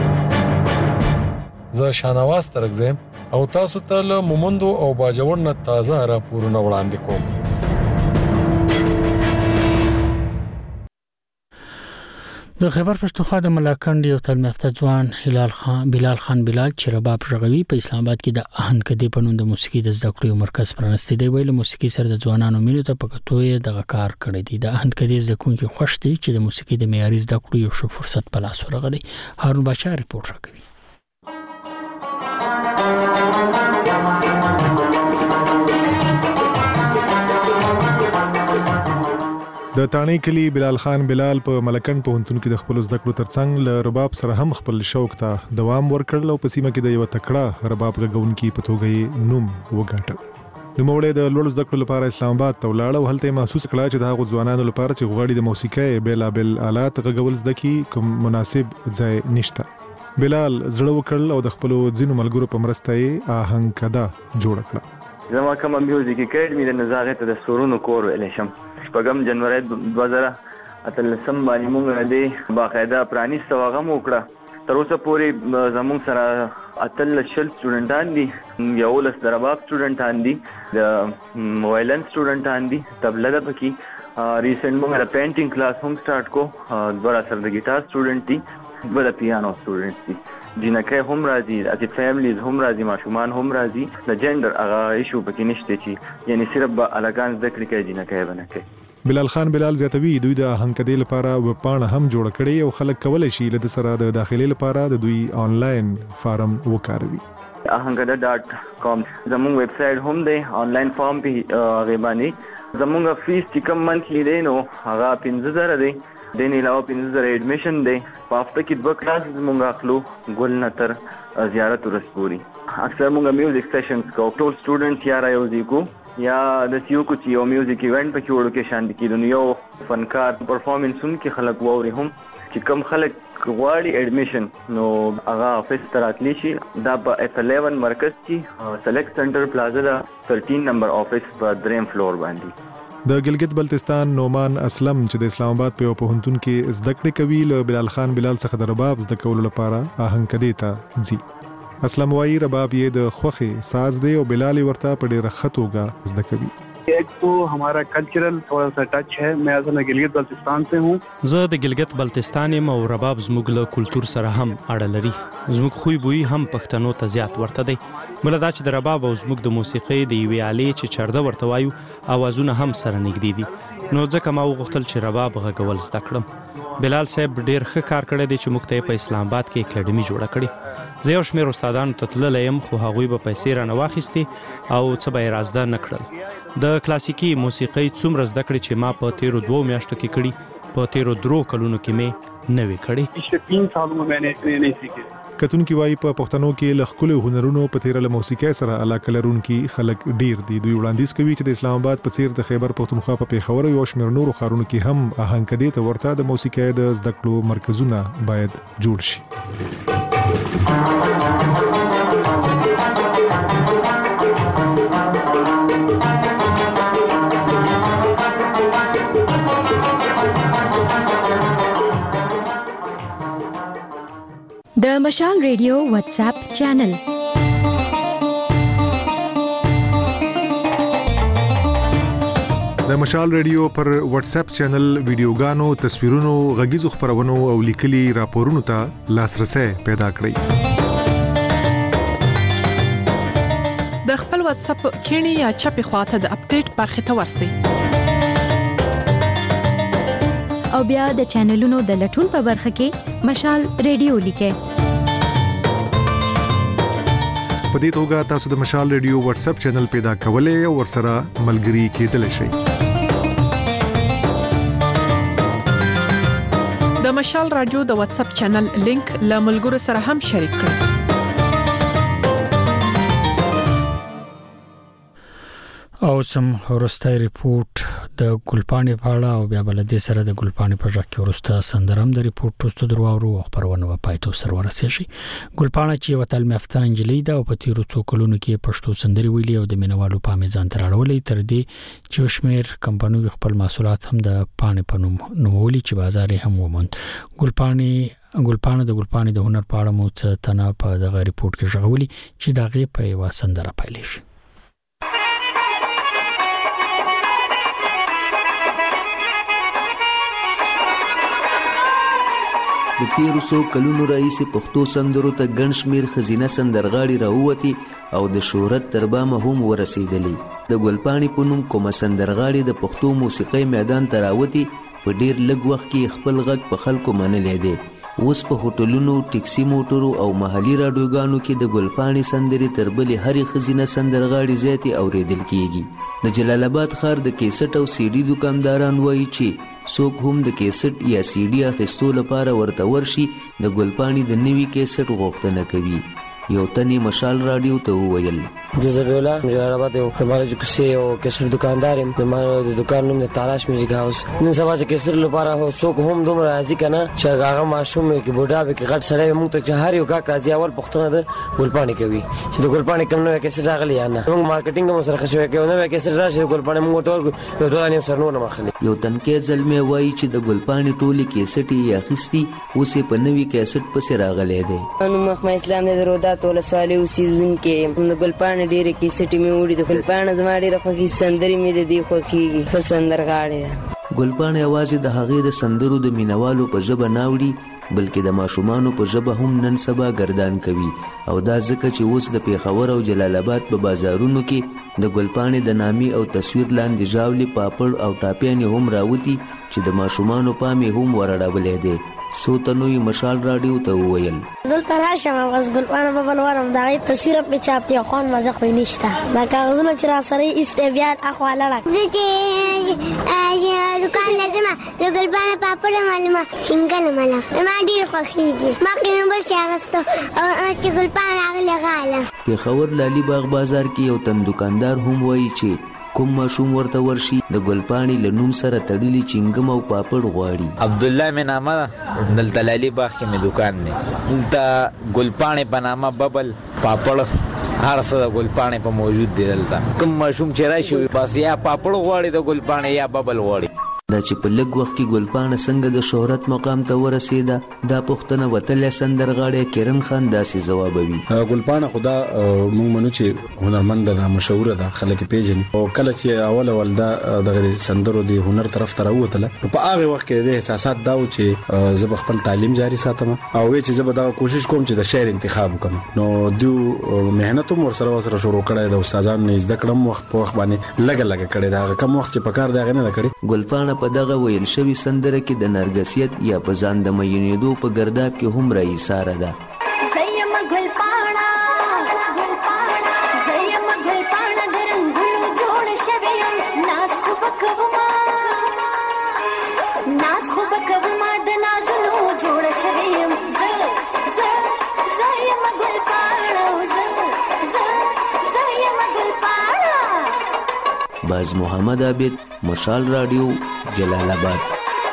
زه شاهنواز ترکزیم او تاسو ته له مومندو او باجوړ نه تازه راپورونه وړاندې کوم. د خیبر پښتونخوا د ملاکنډ یو تعلیم یافته ځوان بلال خان چې رباب غږوي په اسلام آباد کې د اهن کدی په نوم د موسیقي د زده کړې مرکز پرانستی دی. ویل موسیقي سره د ځوانانو مینو ته پکتو یې دغه کار کړی دی. د اهن کدی زده کوونکي خوش دي چې د موسیقي د معیاري زده کړې یو ښه فرصت په لاس ورغلی. هارون بچا ریپورت راکوي. د تانۍ کلی بلال خان په ملکند پوهنتون کې د خپل زده کړو ترڅنګ له رباب سره هم خپل شوق ته دوام ورکړل او په سیمه کې د یو تکړه رباب غږونکي په توګه یې نوم وګاټه. نوموړی د لوړ زده کړو لپاره اسلام آباد ته ولاړ او هلته محسوس کړه چې د هغو ځوانانو لپاره چې غواړي د موسیقۍ بیلابل آلات غږول زده کړي کوم مناسب ځای نشته. بلال زړه وکړل او د خپل ځینو ملګرو په مرسته یې آهنګکده جوړ کړه. زما کوم میوزیک اکیډمي د نزاغت د سورونو کور ویل شم. شپږم جنوري 2013 باندې موږ د باقاعده پرانیسته واغه وکړه. تر اوسه پورې زموږ سره 18 سټوډنټان دي، 11 د رباب سټوډنټان دي، د وایلن سټوډنټان دي، تبله ده پکې. ریسنټ موږ د پینټینګ کلاس هم سٹارټ کو. دوه سره د ګیټار سټوډنټ دي، دوه د پیانو سټوډنټ دي. جنکه هم راځي، د فیملیز هم راځي، ماشومان هم راځي. د جندر هغه ایشو پکې نشته چې یعنی صرف الګان ذکر کوي جنکه بنه کوي. بلال زیاتوي دوی د آهنګکدې لپاره وپاڼه هم جوړ کړي او خلک کولی شي له سره د داخلي لپاره د دوی آنلاین فارم وکاروي. ahangada.com زموږ ویب سټ هم دی، آنلاین فارم په هغه باندې زموږ فیس چې کوم منثلی دی نو هغه 15000 دی. د نه علاوه 15000 اډمیشن دی. په هفته کې 2 کلاس موږ اخلو ګل نتر زیارت ورسپوري. اکثر موږ میوزیک سیشنز کو ټول سټوډنټ یا راوځي کو یا د سیو کو چې یو میوزیک ایونت پکې وړو کې شان دي کې یو فنکار پرفارمنسون کې خلک ووري هم چې کم خلک غواړي اډمیشن نو هغه افیس تراتلی شي. دا په F11 مرکز کې سلیکټ سنټر پلازا 13 نمبر افیس په 3م فلور باندې. د ګلګت بلتستان نومان اسلم چې د اسلام آباد په پوهنتون کې زده کړې کوي له بلال څخه د رباب زده کولو لپاره آهنګکدې ته ځي. اسلام وایي رباب یې د خوخي ساز دی او بلال ورته په ډېر خطوګه زده کوي. एक तो हमारा कल्चरल थोड़ा सा टच है. मैं असल गिलगित बल्तिस्तान से हूँ. زه د ګلګت بلتستان یم او رباب زموږ له کلچر سره هم اړه لري. زموږ خوی بوی هم پښتنو ته زیات ورته دی. بل دا چې د رباب او زموږ د موسیقۍ د یوې آلې چې چرده ورته وایو اوازونه هم سره نږدې دي. نو ځکه ما وغوښتل چې رباب غږول زده کړم. بلال صاحب ډیر ښه کار کړی دی چې موږ ته په اسلام آباد کې اکیډمي جوړه کړې. زه یو شمېر استادانو ته تللی یم خو هغوی به پیسې رانه واخیستې او څه به یې رازده نه کړل. د کلاسیکي موسیقۍ څومره زده کړې چې ما په تیرو 2 میاشتو کې کړي په تیرو 3 کلونو کې مې نه وې کړې. کتونکي وایي په پښتنو کې له ښکلو هنرونو په تیره له موسیقۍ سره علاقه لرونکي خلک ډیر دي. دوی وړاندیز کوي چې د اسلام آباد په څیر د خیبر پښتونخوا په پیښور او شمېر نورو ښارونو کې هم آهنګکدې ته ورته د موسیقۍ د زده کړو مرکزونه باید جوړ شي. د مشال ریډیو واتس اپ چینل د مشال ریډیو پر واتس اپ چینل ویډیوګانو، تصویرونو، غږیزو خبرونو او لیکلي راپورونو ته لاسرسي پیدا کړئ. د خپل واتس اپ کینی یا چپی خواته د اپډیټ برخه ته ورسئ او بیا د چینلونو د لټون په برخه کې مشال ریډیو لیکئ. په دې توګه تاسو د مشال ریډیو واتس اپ چینل پیدا کولای او ورسره ملګري کېدلی شئ. د مشال رادیو د واتس اپ چینل لینک له ملګرو سره هم شریک کړئ. او سم ورسته ریپورت د ګلپانې په اړه او بیا بل د سره د ګلپانې په ځکه ورسته سندرم د ریپورت توسته درواورو خبرونه په پایتو سره ورسېږي. ګلپانې چې وتل مفته انجلی دا او په تیرو څو کلونو کې پښتو سندري ویلي او د مینوالو په میزان تر اړولې تر دې چې شمیر کمپنیو خپل محصولات هم د پانې په نومولي چې بازار هم وموند. ګلپانې د ګلپانې د هنر په اړه مو څه تنه په دغه ریپورت کې ژغولي چې دغه په یو سندره پایلې شي. د تیرو څو کلونو راهیسې پښتو سندرو ته ګڼ شمېر ښځینه سندرغاړي راووتې او د شهرت تر بامه هم ورسېدلې. د ګلپاڼې په نوم کومه سندرغاړې د پښتو موسیقۍ میدان ته راوتې په ډېر لږ وخت کې خپل غږ په خلکو منلی دی. اوس په هوټلونو، ټیکسي موټرو او محلي راډیوګانو کې د ګلپاڼې سندرې تر بلې هرې ښځینه سندرغاړې زیاتې اورېدل کېږي. د جلال آباد ښار د کیسټ او سی ډي دکانداران وایي چې څوک هم د کیسټ یا سی ډي اخیستو لپاره ورته ورشي د ګلپاڼې د نوي کیسټ غوښتنه کوي. یو تنې مشال رادیو ته وویل: زه زبیولا جلال آباد یو کمال جو کسی او کیسټ دکاندار یم. د دکان نوم د تاراش میوزیک هاوس. نن سبا چې کیسټ لپاره څوک هم دومره راځي کنه چې هغه ماشوم کې بوډا به کې غټ سړی موږ ته چې هر یو کا راځي اول پښتنه د ګلپاڼې کوي چې د ګلپاڼې کوم نو کیسټ راغلی یا نه. موږ مارکیټینګ مو سره خښوي کوي نو کیسټ راشي ګلپاڼې موږ ته یو دوه سر نو مخلي. یو تنکې ځلمه وایي چې د ګلپاڼې ټولي کیسټ یې اخیستي اوس په نوي کیسټ پسې راغلی دی. نو محمد اسلام د رودات ولسوالۍ سیزن کې د ګلپاڼې ډېرې کیسټې مې وړي. د ګلپاڼې زما ډېره خوښي سندرې مې د دې خوښېږي. ښه سندرغاړې ده. ګلپاڼې یوازې د هغې د سندرو د مینوالو په ژبه نه وړي بلکې د ماشومانو په ژبه هم نن سبا ګردان کوي او دا ځکه چې اوس د پیښور او جلال آباد په بازارونو کې د ګلپاڼې د نامې او تصویر لاندې ژاولې، پاپړ او ټاپیانې هم راوتي چې د ماشومانو پام یې هم ورړولی دی. څو تنوي مشال راډیو ته وویل: دلته راشم بس ګلپاڼه به ولورم د هغې تصویر پرې چاپ دی خوند مزه خو یې نشته. دا کاغذونه چې راسره یې ایستې بیا اخوا لاړه. زه چې دوکان له ځمه د ګلپاڼه پاپړ معلومه چینګله مله زما ډېر خوښېږي. مخکې مې بل شي اخیسته او چې ګلپاڼه راغلې غاله. پېښور لالي باغ بازار کې یو تن دوکاندار هم وایي چې کوم ماشوم ورته ورشي د ګلپاڼې له نوم سره تړلي چینګم او پاپړ غواړي. عبدالله مې نامه ده. دلته لالي باغ کې مې دکان دی. دلته ګلپاڼې په نامه ببل، پاپړ، هر څه د ګلپاڼې په موجود دی. دلته کوم ماشوم چې راشي بس یا پاپړ غواړي د ګلپاڼې یا ببل غواړي. دا چې په لږ وخت کې ګلپاڼه څنګه د شهرت مقام ته ورسېده دا پوښتنه وتلی سندرغاړی کرن خان داسې ځوابوي. ګلپاڼه خدا موږ منو چې هنرمند ده، مشهوره ده، خلک پیژني، او کله چې اول دا د سندرو د هنر طرف ته راوتله په هغه وخت کې د احساسات دا و چې زه خپل تعلیم جاری ساتم او چې زه به دا کوشش کوم چې د شعر انتخاب وکم. نو دیو مهنت هم ورسره شروع کړی د استادانو نه زده کړم، وخت په وخت باندې لګ کړی دا کم وخت چې په کار دا غنه کړی. ګلپاڼه په دغه ویل شوی سندره کې د نرګسیت یا په ځان د مینېدو په ګرداب کې هم راایساره ده. باز محمد عابد، مشال رادیو، جلال آباد.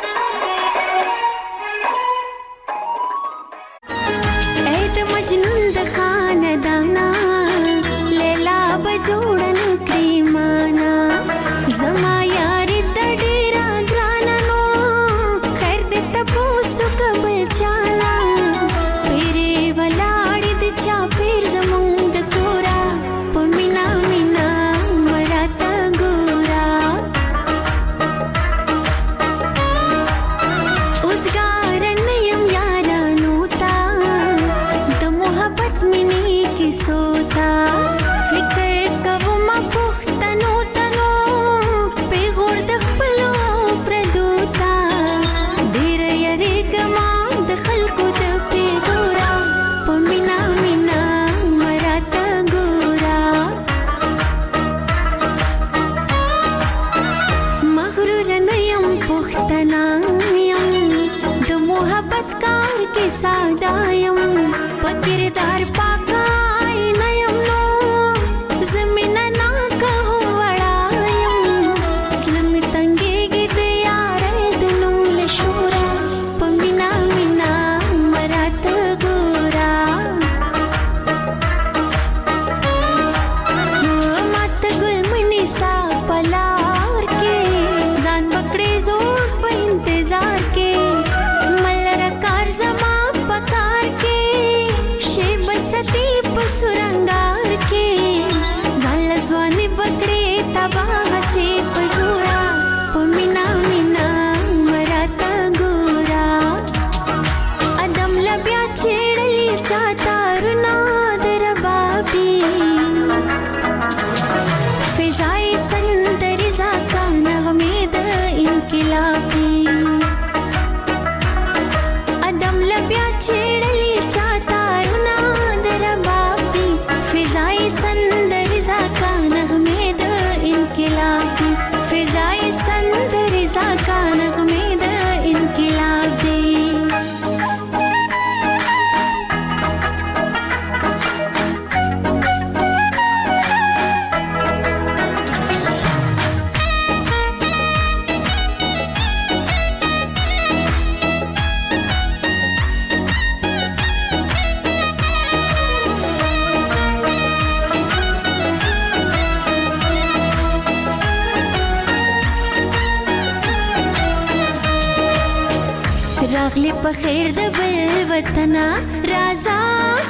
راغلی په خیر د بل وطنا رازا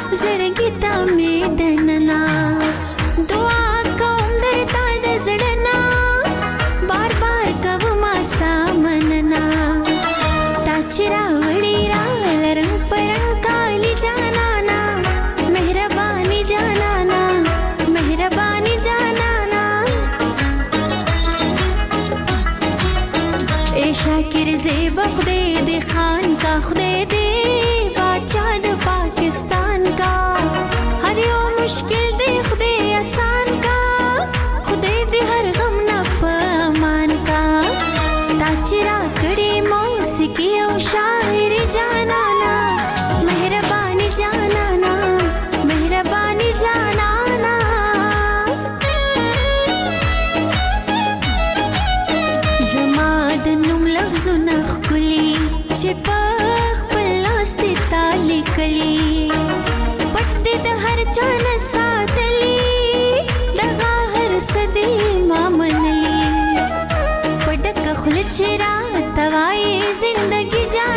زړګی ته مې دننا دعا کوم درته د زړنا بار بار کوم استا مننا تا چې راوړی را لرم پرنګ کالی جانانا مهرباني جانانا مهرباني جانانا اے شاکر زیب خدای دې خان کا خدای دې بادشاہ د پاکستان کا هر یو مشکل دې خدای آسان کا خدای دې هر غم نه پمان کا تا چې را کړې موسیقي او شاعر جانانا مهرباني جانانا مهرباني جانانا زما د نوم لفظونه ښکلي چې په خپل لاس دې تالي کړي پټ دې د هر چا نه ساتلي دغه هر څه دې ما منلي په ډکه خوله چرا توای زندگی جان